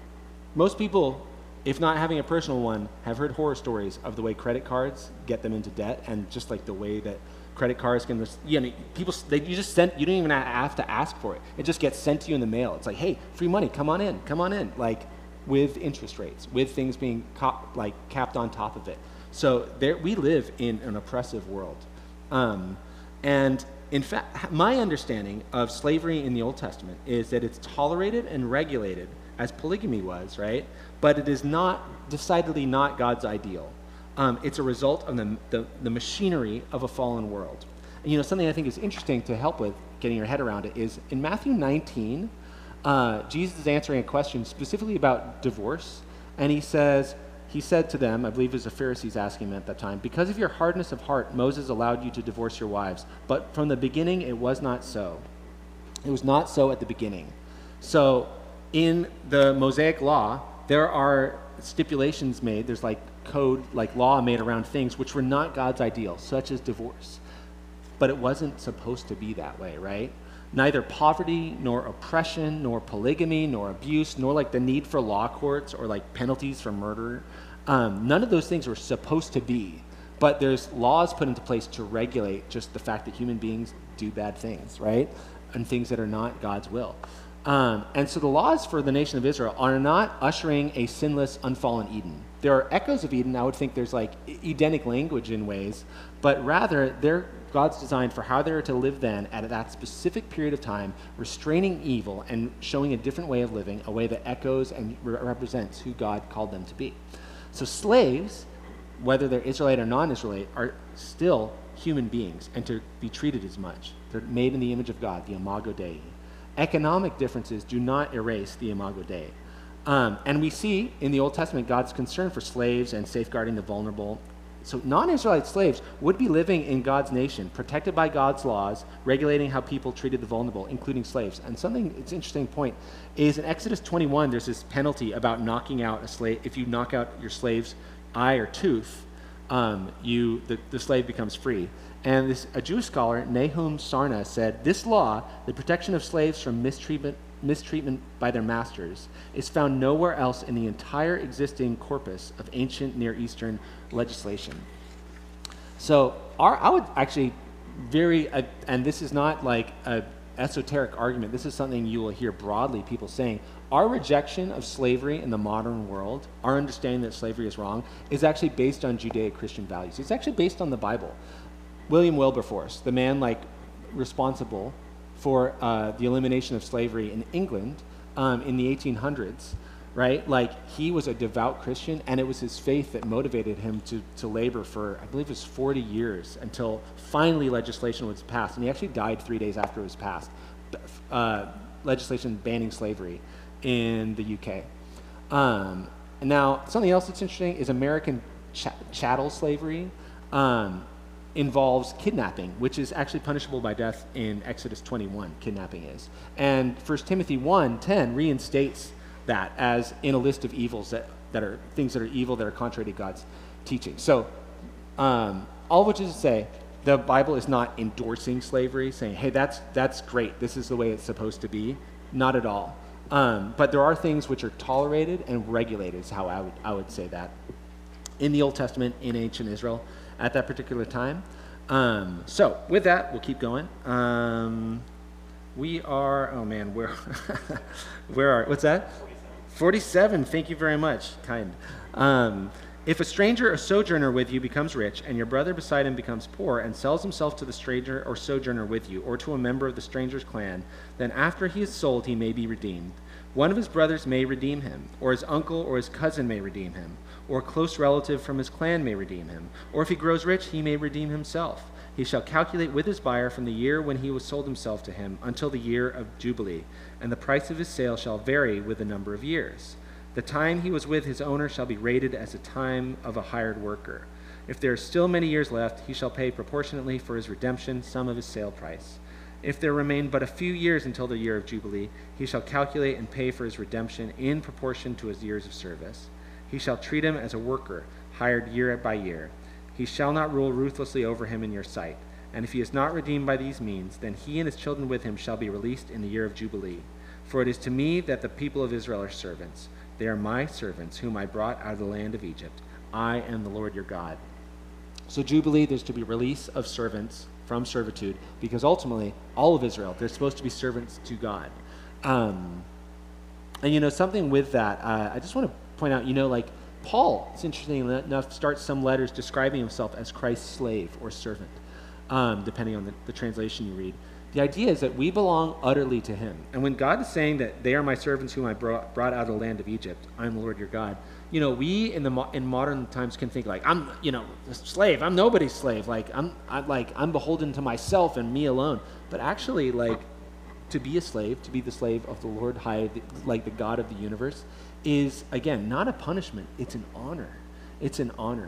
most people, if not having a personal one, have heard horror stories of the way credit cards get them into debt and just like the way that credit cards can, you know, people, they, you just send, you don't even have to ask for it. It just gets sent to you in the mail. It's like, hey, free money, come on in, come on in, like with interest rates, with things being cop, like capped on top of it. So there, we live in an oppressive world. Um, and in fact, my understanding of slavery in the Old Testament is that it's tolerated and regulated as polygamy was, right? But it is not, decidedly not God's ideal. Um, it's a result of the, the, the machinery of a fallen world. And, you know, something I think is interesting to help with getting your head around it is in Matthew nineteen, uh, Jesus is answering a question specifically about divorce. And he says, he said to them, I believe it was the Pharisees asking him at that time, because of your hardness of heart, Moses allowed you to divorce your wives. But from the beginning, it was not so. It was not so at the beginning. So in the Mosaic law, there are stipulations made. There's like code, like law made around things which were not God's ideal, such as divorce. But it wasn't supposed to be that way, right? Neither poverty, nor oppression, nor polygamy, nor abuse, nor like the need for law courts or like penalties for murder. Um, none of those things were supposed to be. But there's laws put into place to regulate just the fact that human beings do bad things, right? And things that are not God's will. Um, and so the laws for the nation of Israel are not ushering a sinless, unfallen Eden. There are echoes of Eden. I would think there's like Edenic language in ways, but rather they're God's design for how they're to live then at that specific period of time, restraining evil and showing a different way of living, a way that echoes and re- represents who God called them to be. So slaves, whether they're Israelite or non-Israelite, are still human beings and to be treated as much. They're made in the image of God, the Imago Dei. Economic differences do not erase the Imago Dei. Um, and we see in the Old Testament God's concern for slaves and safeguarding the vulnerable. So non-Israelite slaves would be living in God's nation, protected by God's laws, regulating how people treated the vulnerable, including slaves. And something, it's an interesting point, is in Exodus twenty-one, there's this penalty about knocking out a slave. If you knock out your slave's eye or tooth, um, you the, the slave becomes free. And this, a Jewish scholar, Nahum Sarna, said, this law, the protection of slaves from mistreatment mistreatment by their masters is found nowhere else in the entire existing corpus of ancient Near Eastern legislation. So our, I would actually very, uh, and this is not like a esoteric argument, this is something you will hear broadly people saying, our rejection of slavery in the modern world, our understanding that slavery is wrong, is actually based on Judeo-Christian values. It's actually based on the Bible. William Wilberforce, the man like responsible for uh, the elimination of slavery in England um, in the eighteen hundreds, right? Like, he was a devout Christian, and it was his faith that motivated him to, to labor for, I believe it was forty years, until finally legislation was passed. And he actually died three days after it was passed. Uh, legislation banning slavery in the U K. Um, and now, something else that's interesting is American ch- chattel slavery um, involves kidnapping, which is actually punishable by death in Exodus twenty-one, kidnapping is. And First Timothy one ten reinstates that as in a list of evils that, that are things that are evil, that are contrary to God's teaching. So um, all of which is to say, the Bible is not endorsing slavery, saying, hey, that's that's great, this is the way it's supposed to be. Not at all. Um, but there are things which are tolerated and regulated, is how I would, I would say that. In the Old Testament, in ancient Israel, at that particular time. Um, so with that, we'll keep going. Um, we are, oh man, where, where are, what's that? forty-seven, thank you very much, kind. Um, if a stranger or sojourner with you becomes rich, and your brother beside him becomes poor, and sells himself to the stranger or sojourner with you, or to a member of the stranger's clan, then after he is sold, he may be redeemed. One of his brothers may redeem him, or his uncle or his cousin may redeem him, or a close relative from his clan may redeem him, or if he grows rich, he may redeem himself. He shall calculate with his buyer from the year when he was sold himself to him until the year of Jubilee, and the price of his sale shall vary with the number of years. The time he was with his owner shall be rated as the time of a hired worker. If there are still many years left, he shall pay proportionately for his redemption some of his sale price. If there remain but a few years until the year of Jubilee, he shall calculate and pay for his redemption in proportion to his years of service. He shall treat him as a worker, hired year by year. He shall not rule ruthlessly over him in your sight. And if he is not redeemed by these means, then he and his children with him shall be released in the year of Jubilee. For it is to me that the people of Israel are servants. They are my servants, whom I brought out of the land of Egypt. I am the Lord your God. So Jubilee, there's to be release of servants from servitude, because ultimately, all of Israel, they're supposed to be servants to God. Um, and, you know, something with that, uh, I just want to point out, you know, like, Paul, it's interesting enough, starts some letters describing himself as Christ's slave or servant, um, depending on the, the translation you read. The idea is that we belong utterly to him. And when God is saying that they are my servants whom I brought, brought out of the land of Egypt, I'm the Lord your God, you know, we in the mo- in modern times can think like, I'm, you know, a slave, I'm nobody's slave, like I'm, I'm like I'm beholden to myself and me alone. But actually, like, to be a slave, to be the slave of the Lord High, like the God of the universe, is, again, not a punishment, it's an honor. It's an honor.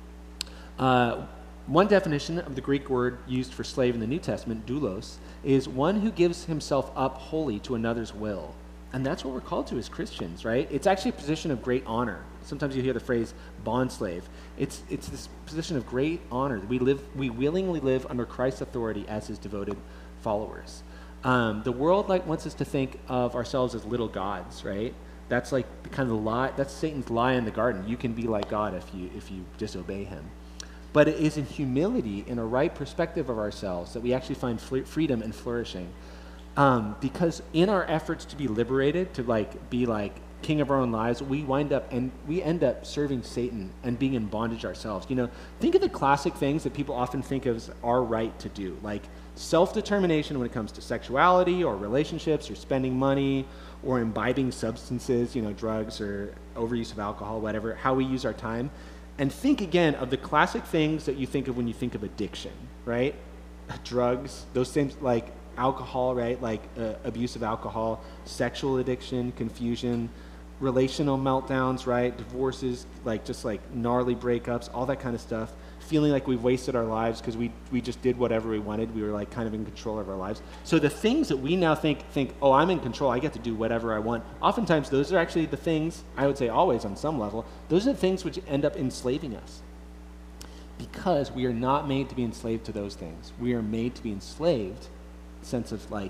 Uh, one definition of the Greek word used for slave in the New Testament, doulos, is one who gives himself up wholly to another's will. And that's what we're called to as Christians, right? It's actually a position of great honor. Sometimes you hear the phrase bond slave. It's it's this position of great honor. We live, we willingly live under Christ's authority as his devoted followers. Um, the world like wants us to think of ourselves as little gods, right? That's like kind of the lie. That's Satan's lie in the garden. You can be like God if you if you disobey him. But it is in humility, in a right perspective of ourselves, that we actually find fl- freedom and flourishing. Um, because in our efforts to be liberated, to like be like king of our own lives, we wind up and we end up serving Satan and being in bondage ourselves. You know, think of the classic things that people often think of as our right to do, like self-determination when it comes to sexuality or relationships or spending money or imbibing substances, you know, drugs or overuse of alcohol, whatever, how we use our time. And think again of the classic things that you think of when you think of addiction, right? Drugs, those things like alcohol, right? Like uh, abuse of alcohol, sexual addiction, confusion, relational meltdowns, right? Divorces, like just like gnarly breakups, all that kind of stuff. Feeling like we've wasted our lives because we we just did whatever we wanted. We were like kind of in control of our lives. So the things that we now think, think, oh, I'm in control, I get to do whatever I want. Oftentimes those are actually the things, I would say always on some level, those are the things which end up enslaving us. Because we are not made to be enslaved to those things. We are made to be enslaved, sense of like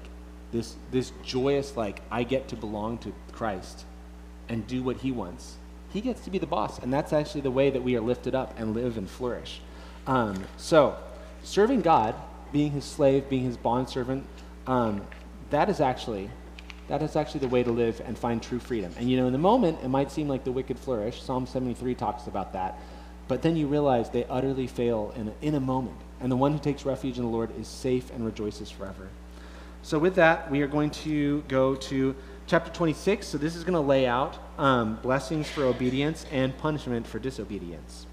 this, this joyous, like, I get to belong to Christ and do what he wants. He gets to be the boss, and that's actually the way that we are lifted up and live and flourish. Um, so, serving God, being his slave, being his bondservant, um, that is actually that is actually the way to live and find true freedom. And you know, in the moment, it might seem like the wicked flourish. Psalm seventy-three talks about that. But then you realize they utterly fail in a, in a moment. And the one who takes refuge in the Lord is safe and rejoices forever. So with that, we are going to go to chapter twenty-six. So this is going to lay out um, blessings for obedience and punishment for disobedience.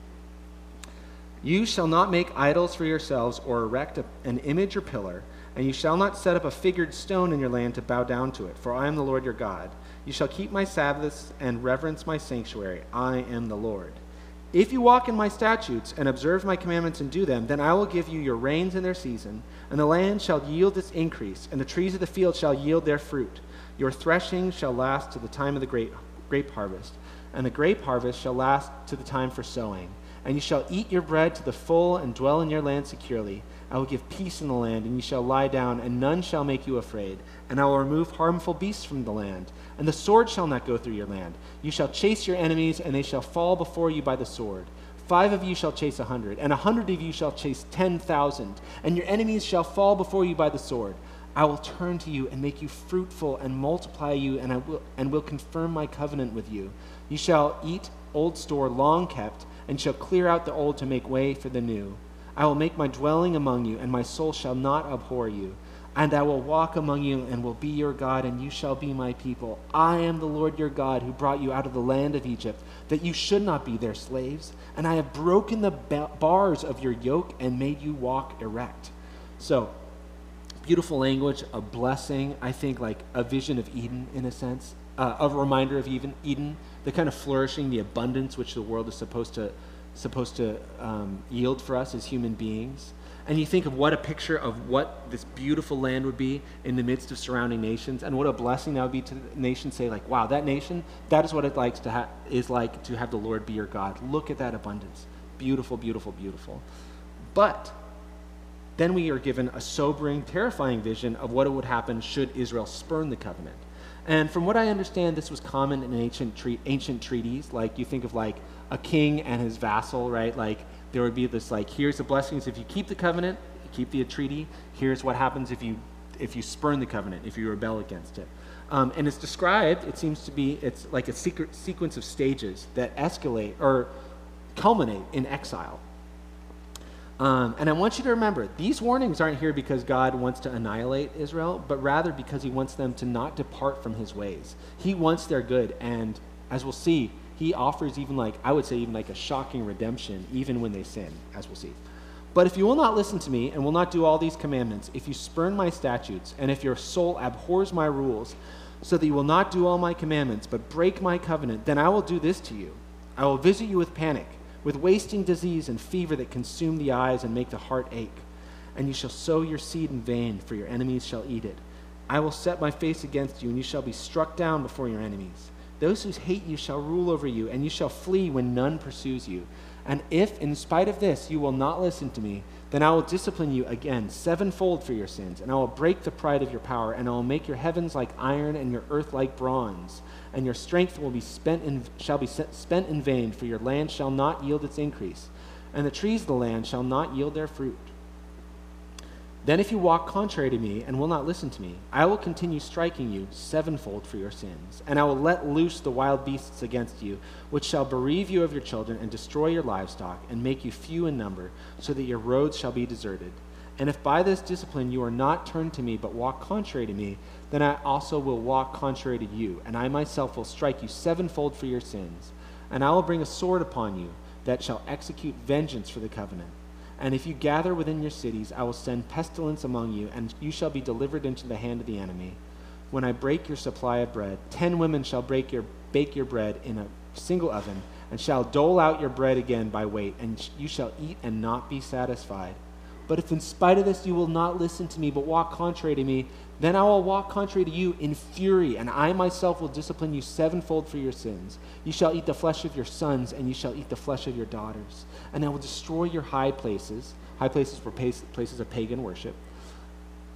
You shall not make idols for yourselves or erect a, an image or pillar, and you shall not set up a figured stone in your land to bow down to it, for I am the Lord your God. You shall keep my Sabbaths and reverence my sanctuary. I am the Lord. If you walk in my statutes and observe my commandments and do them, then I will give you your rains in their season, and the land shall yield its increase, and the trees of the field shall yield their fruit. Your threshing shall last to the time of the grape, grape harvest, and the grape harvest shall last to the time for sowing. And you shall eat your bread to the full and dwell in your land securely. I will give peace in the land, and you shall lie down, and none shall make you afraid. And I will remove harmful beasts from the land, and the sword shall not go through your land. You shall chase your enemies, and they shall fall before you by the sword. Five of you shall chase a hundred, and a hundred of you shall chase ten thousand, and your enemies shall fall before you by the sword. I will turn to you and make you fruitful and multiply you, and I will and will confirm my covenant with you. You shall eat old store long kept, and shall clear out the old to make way for the new. I will make my dwelling among you, and my soul shall not abhor you. And I will walk among you, and will be your God, and you shall be my people. I am the Lord your God, who brought you out of the land of Egypt, that you should not be their slaves. And I have broken the bars of your yoke and made you walk erect. So, beautiful language, a blessing, I think like a vision of Eden in a sense, uh, a reminder of even Eden, the kind of flourishing, the abundance which the world is supposed to supposed to um, yield for us as human beings. And you think of what a picture of what this beautiful land would be in the midst of surrounding nations, and what a blessing that would be to the nation. Say like, wow, that nation, that is what it likes to ha- is like to have the Lord be your God. Look at that abundance. Beautiful, beautiful, beautiful. But then we are given a sobering, terrifying vision of what would happen should Israel spurn the covenant. And from what I understand, this was common in ancient tre- ancient treaties. Like you think of like a king and his vassal, right? Like there would be this like, here's the blessings if you keep the covenant, keep the treaty. Here's what happens if you if you spurn the covenant, if you rebel against it. Um, and it's described, it seems to be, it's like a secret sequence of stages that escalate or culminate in exile. Um, and I want you to remember, these warnings aren't here because God wants to annihilate Israel, but rather because he wants them to not depart from his ways. He wants their good, and as we'll see, he offers even like, I would say even like a shocking redemption, even when they sin, as we'll see. But if you will not listen to me and will not do all these commandments, if you spurn my statutes, and if your soul abhors my rules, so that you will not do all my commandments, but break my covenant, then I will do this to you. I will visit you with panic, with wasting disease and fever that consume the eyes and make the heart ache. And you shall sow your seed in vain, for your enemies shall eat it. I will set my face against you, and you shall be struck down before your enemies. Those who hate you shall rule over you, and you shall flee when none pursues you. And if, in spite of this, you will not listen to me, then I will discipline you again sevenfold for your sins, and I will break the pride of your power, and I will make your heavens like iron and your earth like bronze. And your strength will be spent in, shall be spent in vain, for your land shall not yield its increase, and the trees of the land shall not yield their fruit. Then if you walk contrary to me and will not listen to me, I will continue striking you sevenfold for your sins, and I will let loose the wild beasts against you, which shall bereave you of your children and destroy your livestock and make you few in number, so that your roads shall be deserted. And if by this discipline you are not turned to me but walk contrary to me, then I also will walk contrary to you, and I myself will strike you sevenfold for your sins. And I will bring a sword upon you that shall execute vengeance for the covenant. And if you gather within your cities, I will send pestilence among you, and you shall be delivered into the hand of the enemy. When I break your supply of bread, ten women shall break your, bake your bread in a single oven, and shall dole out your bread again by weight, and you shall eat and not be satisfied. But if in spite of this you will not listen to me, but walk contrary to me, then I will walk contrary to you in fury, and I myself will discipline you sevenfold for your sins. You shall eat the flesh of your sons, and you shall eat the flesh of your daughters. And I will destroy your high places. High places were places of pagan worship.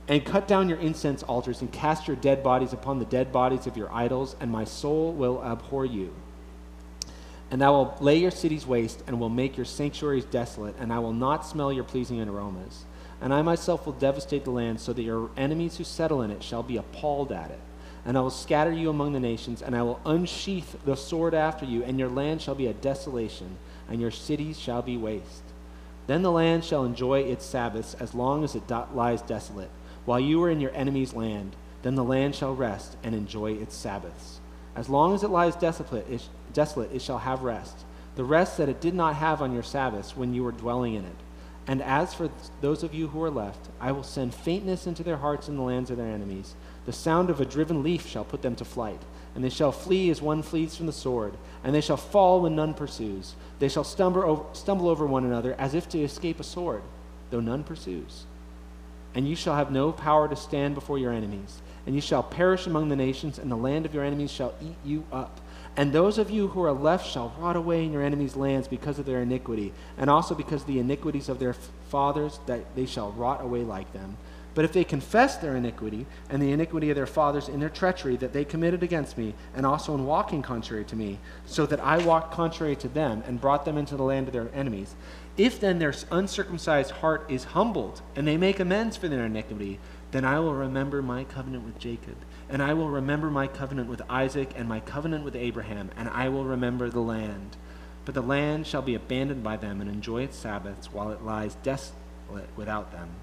And cut down your incense altars and cast your dead bodies upon the dead bodies of your idols, and my soul will abhor you. And I will lay your cities waste and will make your sanctuaries desolate, and I will not smell your pleasing aromas. And I myself will devastate the land so that your enemies who settle in it shall be appalled at it. And I will scatter you among the nations, and I will unsheath the sword after you, and your land shall be a desolation, and your cities shall be waste. Then the land shall enjoy its Sabbaths as long as it do- lies desolate, while you are in your enemy's land. Then the land shall rest and enjoy its Sabbaths. As long as it lies desolate, it, desolate, it shall have rest, the rest that it did not have on your Sabbaths when you were dwelling in it. And as for those of you who are left, I will send faintness into their hearts in the lands of their enemies. The sound of a driven leaf shall put them to flight, and they shall flee as one flees from the sword, and they shall fall when none pursues. They shall stumble over, stumble over one another as if to escape a sword, though none pursues. And you shall have no power to stand before your enemies, and you shall perish among the nations, and the land of your enemies shall eat you up. And those of you who are left shall rot away in your enemies' lands because of their iniquity, and also because of the iniquities of their fathers, that they shall rot away like them. But if they confess their iniquity, and the iniquity of their fathers in their treachery that they committed against me, and also in walking contrary to me, so that I walked contrary to them, and brought them into the land of their enemies, if then their uncircumcised heart is humbled, and they make amends for their iniquity, then I will remember my covenant with Jacob, and I will remember my covenant with Isaac, and my covenant with Abraham, and I will remember the land. But the land shall be abandoned by them, and enjoy its Sabbaths, while it lies desolate without them.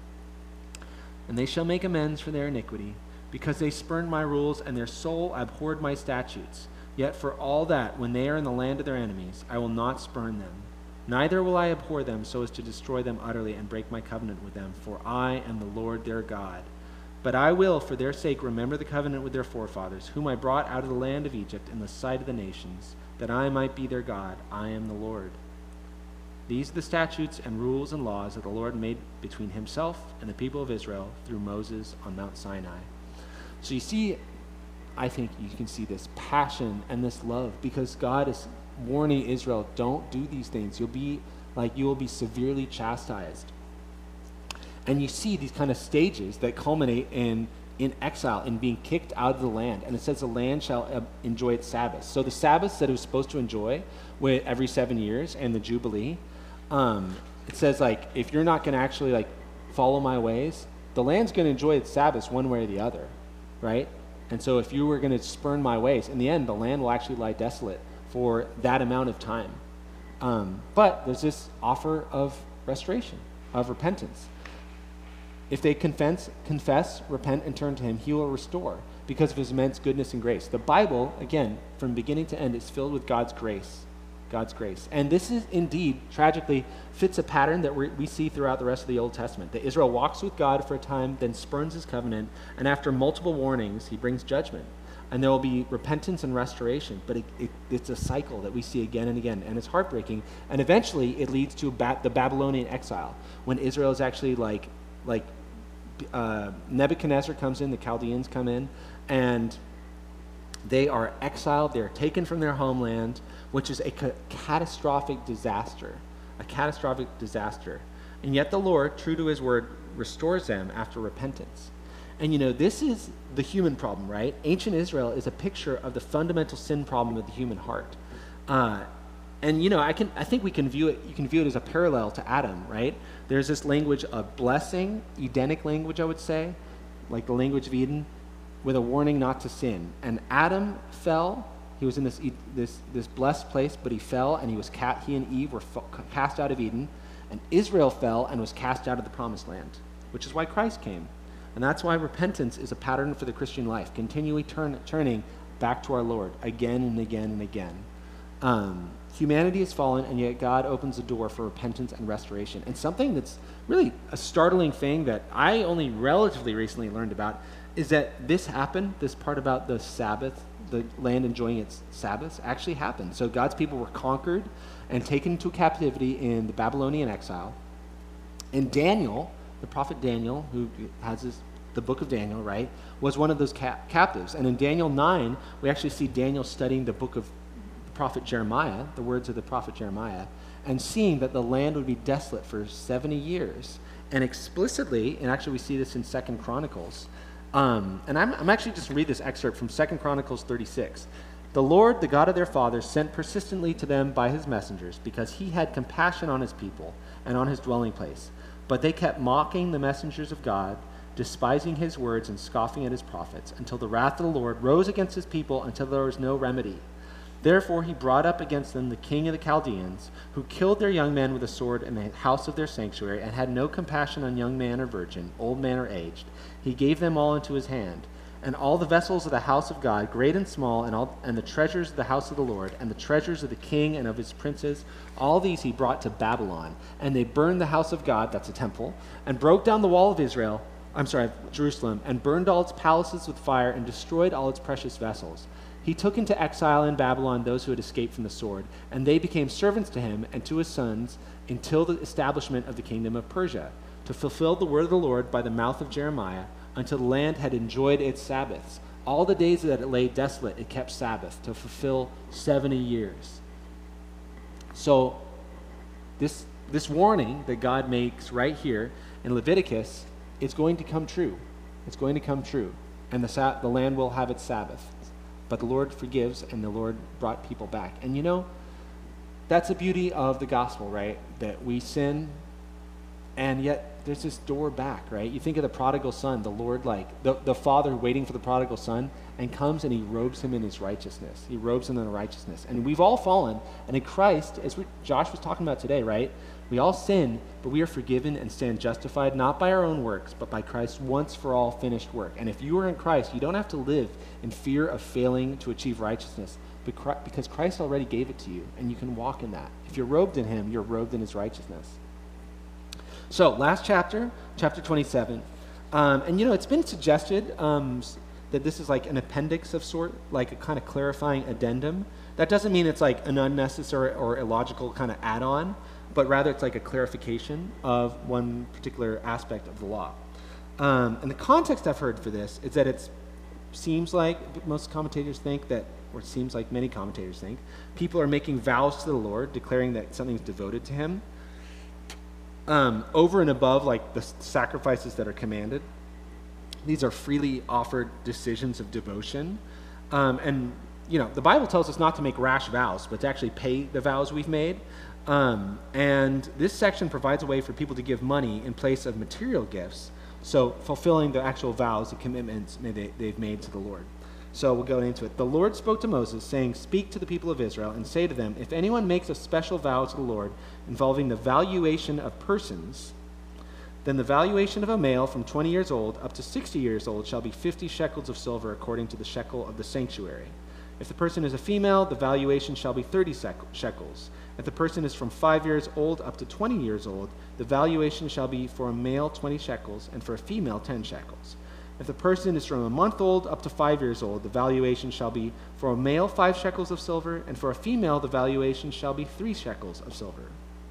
And they shall make amends for their iniquity, because they spurned my rules, and their soul abhorred my statutes. Yet for all that, when they are in the land of their enemies, I will not spurn them. Neither will I abhor them so as to destroy them utterly and break my covenant with them, for I am the Lord their God. But I will, for their sake, remember the covenant with their forefathers, whom I brought out of the land of Egypt in the sight of the nations, that I might be their God. I am the Lord. These are the statutes and rules and laws that the Lord made between himself and the people of Israel through Moses on Mount Sinai. So you see, I think you can see this passion and this love, because God is warning Israel, don't do these things. You'll be like, you will be severely chastised. And you see these kind of stages that culminate in in exile, in being kicked out of the land. And it says the land shall uh, enjoy its Sabbaths. So the Sabbaths that it was supposed to enjoy with every seven years and the Jubilee, um, it says, like, if you're not going to actually like follow my ways, the land's going to enjoy its Sabbaths one way or the other, right? And so if you were going to spurn my ways, in the end, the land will actually lie desolate for that amount of time. Um, but there's this offer of restoration, of repentance. If they confess, confess, repent, and turn to him, he will restore because of his immense goodness and grace. The Bible, again, from beginning to end, is filled with God's grace. God's grace. And this is indeed, tragically, fits a pattern that we we see throughout the rest of the Old Testament. That Israel walks with God for a time, then spurns his covenant, and after multiple warnings, he brings judgment. And there will be repentance and restoration, but it, it, it's a cycle that we see again and again, and it's heartbreaking. And eventually, it leads to ba- the Babylonian exile, when Israel is actually like, like uh, Nebuchadnezzar comes in, the Chaldeans come in, and they are exiled. They are taken from their homeland, which is a ca- catastrophic disaster, a catastrophic disaster. And yet the Lord, true to his word, restores them after repentance. And you know, this is the human problem, right? Ancient Israel is a picture of the fundamental sin problem of the human heart. Uh, and you know, I can, I think we can view it, you can view it as a parallel to Adam, right? There's this language of blessing, Edenic language, I would say, like the language of Eden, with a warning not to sin. And Adam fell. He was in this this this blessed place, but he fell, and he was ca- he and Eve were f- cast out of Eden, and Israel fell and was cast out of the promised land, which is why Christ came. And that's why repentance is a pattern for the Christian life, continually turn, turning back to our Lord again and again and again. Um, humanity has fallen, and yet God opens the door for repentance and restoration. And something that's really a startling thing that I only relatively recently learned about is that this happened, this part about the Sabbath, the land enjoying its Sabbaths, actually happened. So God's people were conquered and taken into captivity in the Babylonian exile. And Daniel, the prophet Daniel, who has his, the book of Daniel, right, was one of those cap- captives. And in Daniel nine, we actually see Daniel studying the book of the prophet Jeremiah, the words of the prophet Jeremiah. and seeing that the land would be desolate for seventy years. And explicitly, and actually we see this in Second Chronicles, um, and I'm, I'm actually just read this excerpt from Second Chronicles thirty-six. The Lord, the God of their fathers, sent persistently to them by his messengers, because he had compassion on his people and on his dwelling place. But they kept mocking the messengers of God, despising his words and scoffing at his prophets, until the wrath of the Lord rose against his people until there was no remedy. Therefore he brought up against them the king of the Chaldeans, who killed their young men with a sword in the house of their sanctuary, and had no compassion on young man or virgin, old man or aged. He gave them all into his hand. And all the vessels of the house of God, great and small, and all and the treasures of the house of the Lord, and the treasures of the king and of his princes, all these he brought to Babylon. And they burned the house of God, that's a temple, and broke down the wall of Israel, I'm sorry, Jerusalem, and burned all its palaces with fire, and destroyed all its precious vessels. He took into exile in Babylon those who had escaped from the sword, and they became servants to him and to his sons until the establishment of the kingdom of Persia, to fulfill the word of the Lord by the mouth of Jeremiah, until the land had enjoyed its Sabbaths. All the days that it lay desolate, it kept Sabbath, to fulfill seventy years. So this, this warning that God makes right here in Leviticus, it's going to come true. It's going to come true. And the, sa- the land will have its Sabbath. But the Lord forgives, and the Lord brought people back. And you know, that's the beauty of the gospel, right? That we sin, and yet there's this door back, right? You think of the prodigal son, the Lord, like the, the father waiting for the prodigal son, and comes and he robes him in his righteousness. He robes him in righteousness. And we've all fallen, and in Christ, as we, Josh was talking about today, right? We all sin, but we are forgiven and stand justified, not by our own works, but by Christ's once for all finished work. And if you are in Christ, you don't have to live in fear of failing to achieve righteousness, because Christ already gave it to you, and you can walk in that. If you're robed in him, you're robed in his righteousness. So, last chapter, chapter twenty-seven. Um, and, you know, it's been suggested um, that this is like an appendix of sort, like a kind of clarifying addendum. That doesn't mean it's like an unnecessary or illogical kind of add-on, but rather it's like a clarification of one particular aspect of the law. Um, and the context I've heard for this is that it seems like, most commentators think that, or it seems like many commentators think, people are making vows to the Lord, declaring that something's devoted to him, Um, over and above like the sacrifices that are commanded. These are freely offered decisions of devotion. Um, and, you know, the Bible tells us not to make rash vows, but to actually pay the vows we've made. Um, and this section provides a way for people to give money in place of material gifts, so fulfilling the actual vows and commitments they, they've made to the Lord. So we'll go into it. The Lord spoke to Moses, saying, "Speak to the people of Israel and say to them, if anyone makes a special vow to the Lord involving the valuation of persons, then the valuation of a male from twenty years old up to sixty years old shall be fifty shekels of silver according to the shekel of the sanctuary. If the person is a female, the valuation shall be thirty shekels. If the person is from five years old up to twenty years old, the valuation shall be for a male twenty shekels and for a female ten shekels. If the person is from a month old up to five years old, the valuation shall be for a male five shekels of silver, and for a female the valuation shall be three shekels of silver.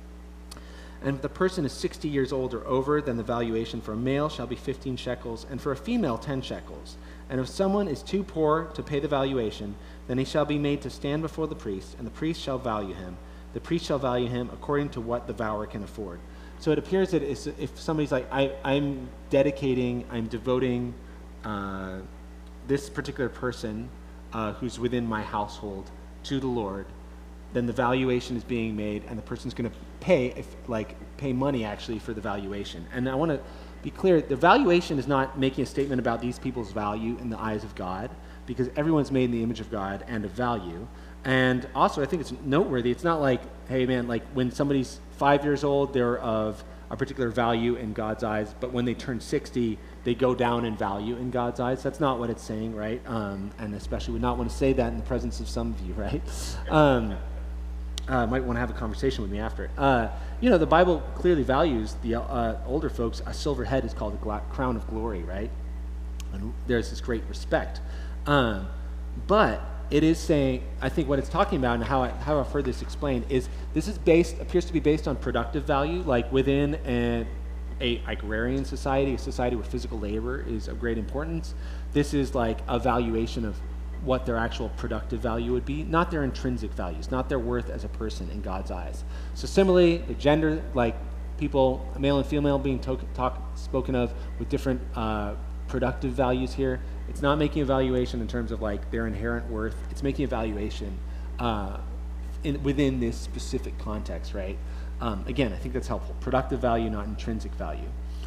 And if the person is sixty years old or over, then the valuation for a male shall be fifteen shekels, and for a female ten shekels. And if someone is too poor to pay the valuation, then he shall be made to stand before the priest, and the priest shall value him. The priest shall value him according to what the vower can afford." So it appears that it's, if somebody's like, I, I'm dedicating, I'm devoting uh, this particular person uh, who's within my household to the Lord, then the valuation is being made, and the person's going to pay, if like pay money actually for the valuation. And I want to be clear: the valuation is not making a statement about these people's value in the eyes of God, because everyone's made in the image of God and of value. And also, I think it's noteworthy. It's not like, hey, man, like when somebody's five years old, they're of a particular value in God's eyes, but when they turn sixty, they go down in value in God's eyes. That's not what it's saying, right? Um, and especially would not want to say that in the presence of some of you, right? Um, uh, might want to have a conversation with me after it. Uh, you know, the Bible clearly values the uh, older folks. A silver head is called a gla- crown of glory, right? And there's this great respect. Um, but it is saying, I think what it's talking about, and how, I, how I've heard this explained, is this is based, appears to be based on productive value, like within a, a agrarian society, a society where physical labor is of great importance. This is like a valuation of what their actual productive value would be, not their intrinsic values, not their worth as a person in God's eyes. So similarly, the gender, like people, male and female being to- talk, spoken of with different uh, productive values here, it's not making evaluation in terms of like their inherent worth, it's making evaluation uh, in, within this specific context, right? Um, again, I think that's helpful. Productive value, not intrinsic value.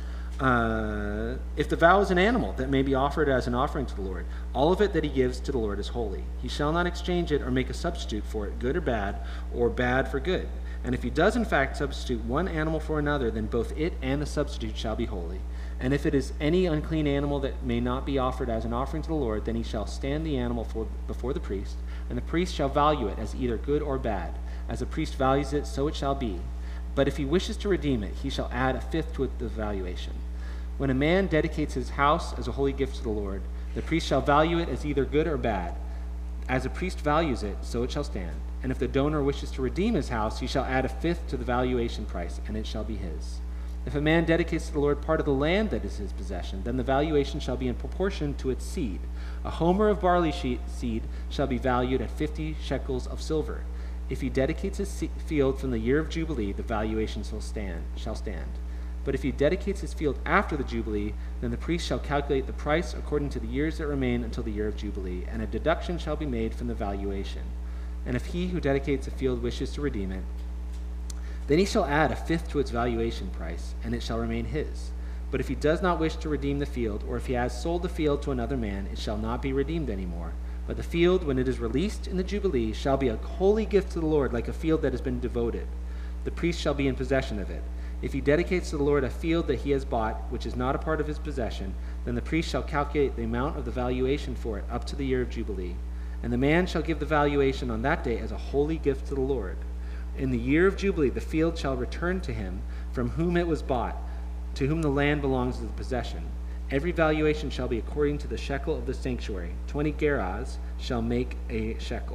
Uh, if the vow is an animal that may be offered as an offering to the Lord, all of it that he gives to the Lord is holy. He shall not exchange it or make a substitute for it, good or bad, or bad for good. And if he does in fact substitute one animal for another, then both it and the substitute shall be holy. And if it is any unclean animal that may not be offered as an offering to the Lord, then he shall stand the animal for, before the priest, and the priest shall value it as either good or bad. As the priest values it, so it shall be. But if he wishes to redeem it, he shall add a fifth to the valuation. When a man dedicates his house as a holy gift to the Lord, the priest shall value it as either good or bad. As the priest values it, so it shall stand. And if the donor wishes to redeem his house, he shall add a fifth to the valuation price, and it shall be his. If a man dedicates to the Lord part of the land that is his possession, then the valuation shall be in proportion to its seed. A homer of barley seed shall be valued at fifty shekels of silver. If he dedicates his field from the year of Jubilee, the valuation shall stand. Shall stand. But if he dedicates his field after the Jubilee, then the priest shall calculate the price according to the years that remain until the year of Jubilee, and a deduction shall be made from the valuation. And if he who dedicates a field wishes to redeem it, then he shall add a fifth to its valuation price, and it shall remain his. But if he does not wish to redeem the field, or if he has sold the field to another man, it shall not be redeemed any more. But the field, when it is released in the Jubilee, shall be a holy gift to the Lord, like a field that has been devoted. The priest shall be in possession of it. If he dedicates to the Lord a field that he has bought, which is not a part of his possession, then the priest shall calculate the amount of the valuation for it up to the year of Jubilee. And the man shall give the valuation on that day as a holy gift to the Lord. In the year of Jubilee, the field shall return to him from whom it was bought, to whom the land belongs as a possession. Every valuation shall be according to the shekel of the sanctuary. Twenty gerahs shall make a shekel.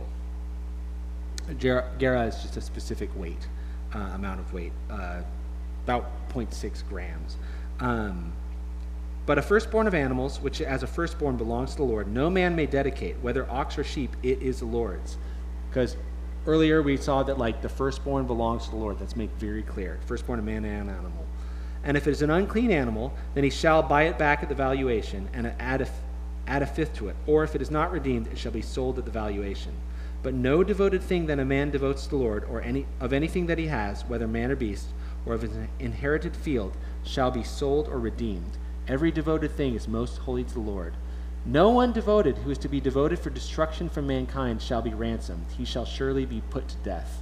A gerah is just a specific weight, uh, amount of weight, uh, about zero point six grams. Um, but a firstborn of animals, which as a firstborn belongs to the Lord, no man may dedicate, whether ox or sheep, it is the Lord's. Because earlier we saw that like the firstborn belongs to the Lord. That's made very clear. Firstborn of man and animal. And if it is an unclean animal, then he shall buy it back at the valuation and add a, add a fifth to it. Or if it is not redeemed, it shall be sold at the valuation. But no devoted thing that a man devotes to the Lord, or any of anything that he has, whether man or beast, or of an inherited field, shall be sold or redeemed. Every devoted thing is most holy to the Lord. No one devoted who is to be devoted for destruction from mankind shall be ransomed. He shall surely be put to death.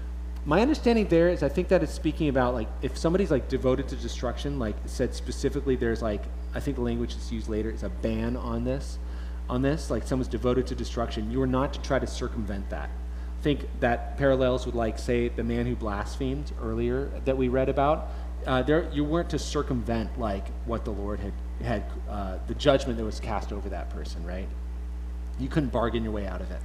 My understanding there is I think that it's speaking about like if somebody's like devoted to destruction, like it said specifically there's like, I think the language that's used later is a ban on this, on this, like someone's devoted to destruction. You are not to try to circumvent that. I think that parallels with like say the man who blasphemed earlier that we read about. Uh, there, you weren't to circumvent like what the Lord had, had uh, the judgment that was cast over that person, right? You couldn't bargain your way out of it.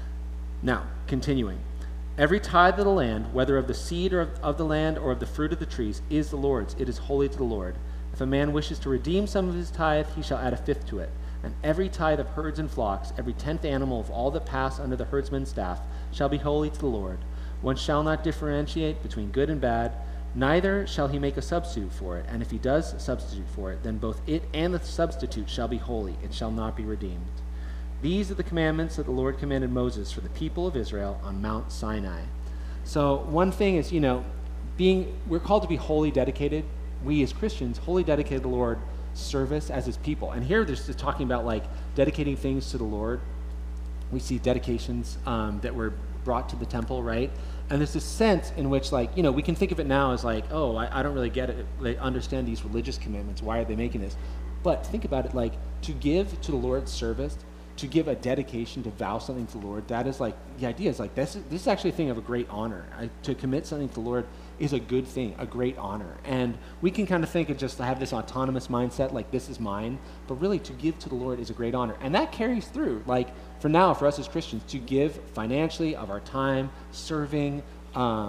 Now, continuing. Every tithe of the land, whether of the seed or of, of the land or of the fruit of the trees, is the Lord's. It is holy to the Lord. If a man wishes to redeem some of his tithe, he shall add a fifth to it. And every tithe of herds and flocks, every tenth animal of all that pass under the herdsman's staff, shall be holy to the Lord. One shall not differentiate between good and bad, neither shall he make a substitute for it. And if he does substitute for it, then both it and the substitute shall be holy. It shall not be redeemed. These are the commandments that the Lord commanded Moses for the people of Israel on Mount Sinai. So one thing is, you know, being we're called to be wholly dedicated. We as Christians, wholly dedicated to the Lord, service as his people. And here there's just talking about like dedicating things to the Lord. We see dedications um, that were brought to the temple, right? And there's this sense in which like, you know, we can think of it now as like, oh, I, I don't really get it. They understand these religious commandments. Why are they making this? But think about it like to give to the Lord's service, to give a dedication, to vow something to the Lord, that is like, the idea is like, this is, this is actually a thing of a great honor. I, to commit something to the Lord is a good thing, a great honor. And we can kind of think of just have this autonomous mindset, like this is mine, but really to give to the Lord is a great honor. And that carries through, like for now, for us as Christians, to give financially of our time, serving, um,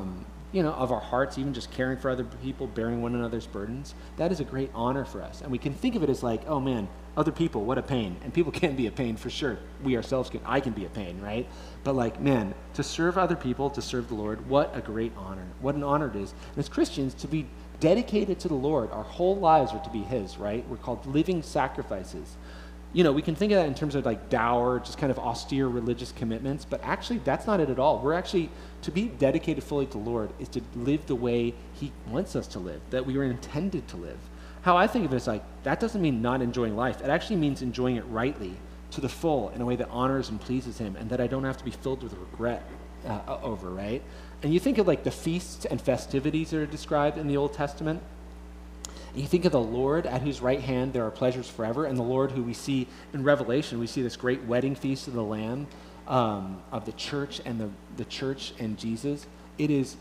you know, of our hearts, even just caring for other people, bearing one another's burdens, that is a great honor for us. And we can think of it as like, oh man, other people, what a pain. And people can be a pain for sure. We ourselves can, I can be a pain, right? But like, man, to serve other people, to serve the Lord, what a great honor. What an honor it is. And as Christians, to be dedicated to the Lord, our whole lives are to be his, right? We're called living sacrifices. You know, we can think of that in terms of like dour, just kind of austere religious commitments, but actually that's not it at all. We're actually, to be dedicated fully to the Lord is to live the way he wants us to live, that we were intended to live. How I think of it is like, that doesn't mean not enjoying life. It actually means enjoying it rightly, to the full, in a way that honors and pleases him, and that I don't have to be filled with regret uh, over, right? And you think of like the feasts and festivities that are described in the Old Testament. You think of the Lord at whose right hand there are pleasures forever, and the Lord who we see in Revelation, we see this great wedding feast of the Lamb, um, of the church and the, the church and Jesus. It is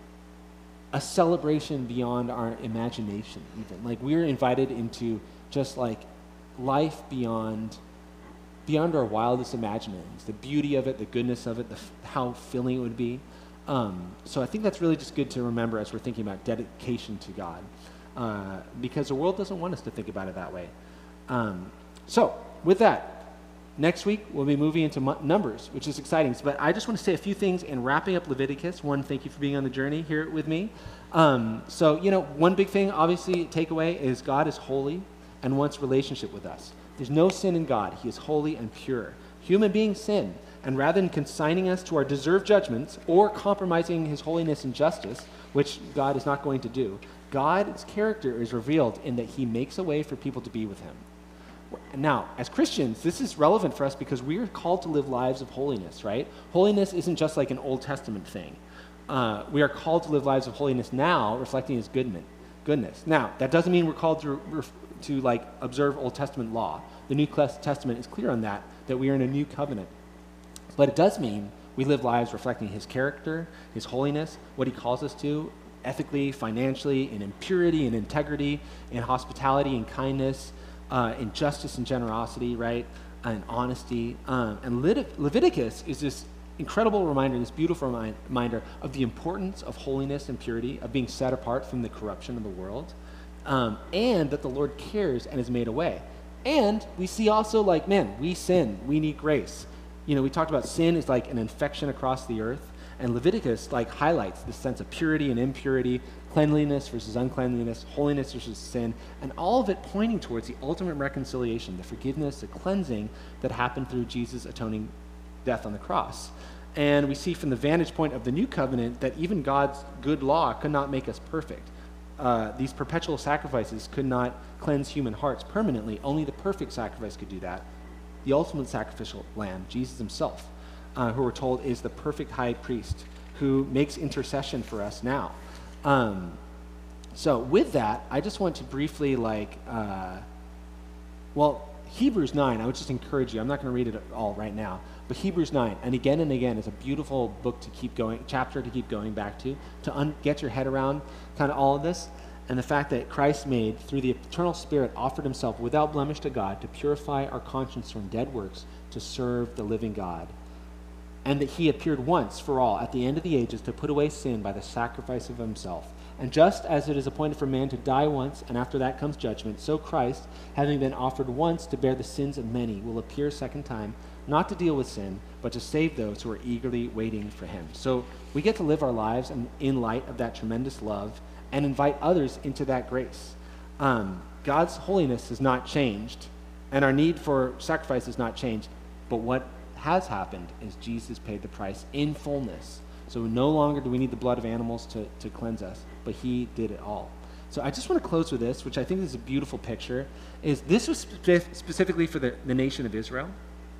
a celebration beyond our imagination even. Like we're invited into just like life beyond beyond our wildest imaginings, the beauty of it, the goodness of it, the, how filling it would be. Um, so I think that's really just good to remember as we're thinking about dedication to God. Uh, because the world doesn't want us to think about it that way. Um, so, with that, next week we'll be moving into mu- Numbers, which is exciting. But I just want to say a few things in wrapping up Leviticus. One, thank you for being on the journey here with me. Um, so, you know, one big thing, obviously, takeaway is God is holy and wants relationship with us. There's no sin in God. He is holy and pure. Human beings sin, and rather than consigning us to our deserved judgments or compromising his holiness and justice, which God is not going to do, God's character is revealed in that he makes a way for people to be with him. Now, as Christians, this is relevant for us because we are called to live lives of holiness, right? Holiness isn't just like an Old Testament thing. Uh, we are called to live lives of holiness now, reflecting his goodness. Goodness. Now, that doesn't mean we're called to to like observe Old Testament law. The New Testament is clear on that, that we are in a new covenant. But it does mean we live lives reflecting his character, his holiness, what he calls us to, ethically, financially, in purity and integrity, in hospitality and kindness, uh, in justice and generosity, right, and honesty. Um, and Levit- Leviticus is this incredible reminder, this beautiful remind- reminder of the importance of holiness and purity, of being set apart from the corruption of the world, um, and that the Lord cares and has made a way. And we see also, like, man, we sin, we need grace. You know, we talked about sin is like an infection across the earth. And Leviticus like highlights this sense of purity and impurity, cleanliness versus uncleanliness, holiness versus sin, and all of it pointing towards the ultimate reconciliation, the forgiveness, the cleansing that happened through Jesus' atoning death on the cross. And we see from the vantage point of the new covenant that even God's good law could not make us perfect. Uh, these perpetual sacrifices could not cleanse human hearts permanently. Only the perfect sacrifice could do that. The ultimate sacrificial lamb, Jesus himself. Uh, who we're told is the perfect high priest who makes intercession for us now. Um, so with that, I just want to briefly like, uh, well, Hebrews nine, I would just encourage you, I'm not going to read it all right now, but Hebrews nine, and again and again, is a beautiful book to keep going, chapter to keep going back to, to un- get your head around kind of all of this, and the fact that Christ made, through the eternal Spirit, offered himself without blemish to God to purify our conscience from dead works to serve the living God. And that he appeared once for all at the end of the ages to put away sin by the sacrifice of himself. And just as it is appointed for man to die once, and after that comes judgment, so Christ, having been offered once to bear the sins of many, will appear a second time, not to deal with sin, but to save those who are eagerly waiting for him. So we get to live our lives in, in light of that tremendous love and invite others into that grace. Um, God's holiness has not changed, and our need for sacrifice has not changed, but what has happened is Jesus paid the price in fullness. So no longer do we need the blood of animals to, to cleanse us, but he did it all. So I just want to close with this, which I think is a beautiful picture, is this was spe- specifically for the, the nation of Israel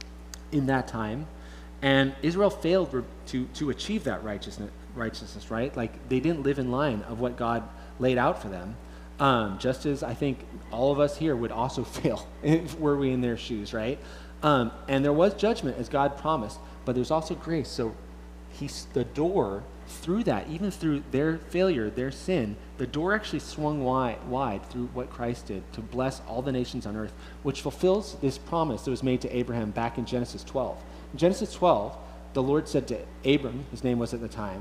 in that time, and Israel failed re- to, to achieve that righteousness, righteousness, right? Like they didn't live in line of what God laid out for them, um, just as I think all of us here would also fail if were we in their shoes, right? Um, and there was judgment as God promised, but there's also grace. So he's the door through that, even through their failure, their sin, the door actually swung wide, wide through what Christ did to bless all the nations on earth, which fulfills this promise that was made to Abraham back in Genesis twelve. In Genesis twelve, the Lord said to Abram, his name was at the time,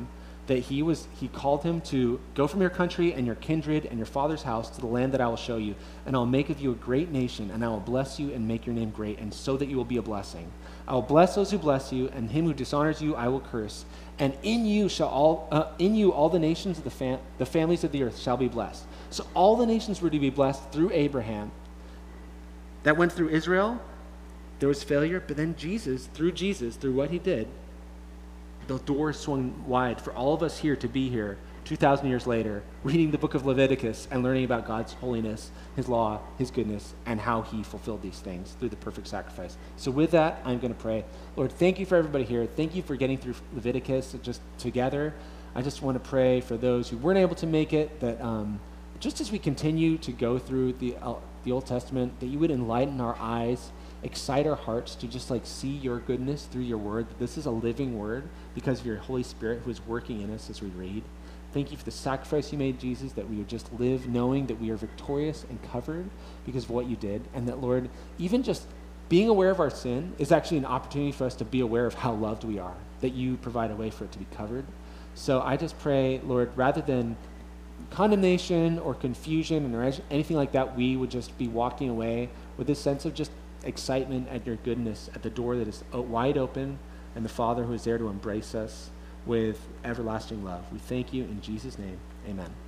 that he was he called him to go from your country and your kindred and your father's house to the land that I will show you, and I will make of you a great nation, and I will bless you and make your name great, and so that you will be a blessing. I will bless those who bless you, and him who dishonors you I will curse. And in you shall all uh, in you all the nations of the fam- the families of the earth shall be blessed. So all the nations were to be blessed through Abraham. That went through Israel. There was failure, but then Jesus, through Jesus, through what he did, the door swung wide for all of us here to be here two thousand years later, reading the book of Leviticus and learning about God's holiness, his law, his goodness, and how he fulfilled these things through the perfect sacrifice. So with that, I'm going to pray. Lord, thank you for everybody here. Thank you for getting through Leviticus just together. I just want to pray for those who weren't able to make it, that um, just as we continue to go through the, uh, the Old Testament, that you would enlighten our eyes, excite our hearts to just like see your goodness through your word, that this is a living word because of your Holy Spirit who is working in us as we read. Thank you for the sacrifice you made, Jesus, that we would just live knowing that we are victorious and covered because of what you did, and that, Lord, even just being aware of our sin is actually an opportunity for us to be aware of how loved we are, that you provide a way for it to be covered. So I just pray, Lord, rather than condemnation or confusion or anything like that, we would just be walking away with this sense of just excitement at your goodness, at the door that is wide open, and the Father who is there to embrace us with everlasting love. We thank you in Jesus' name. Amen.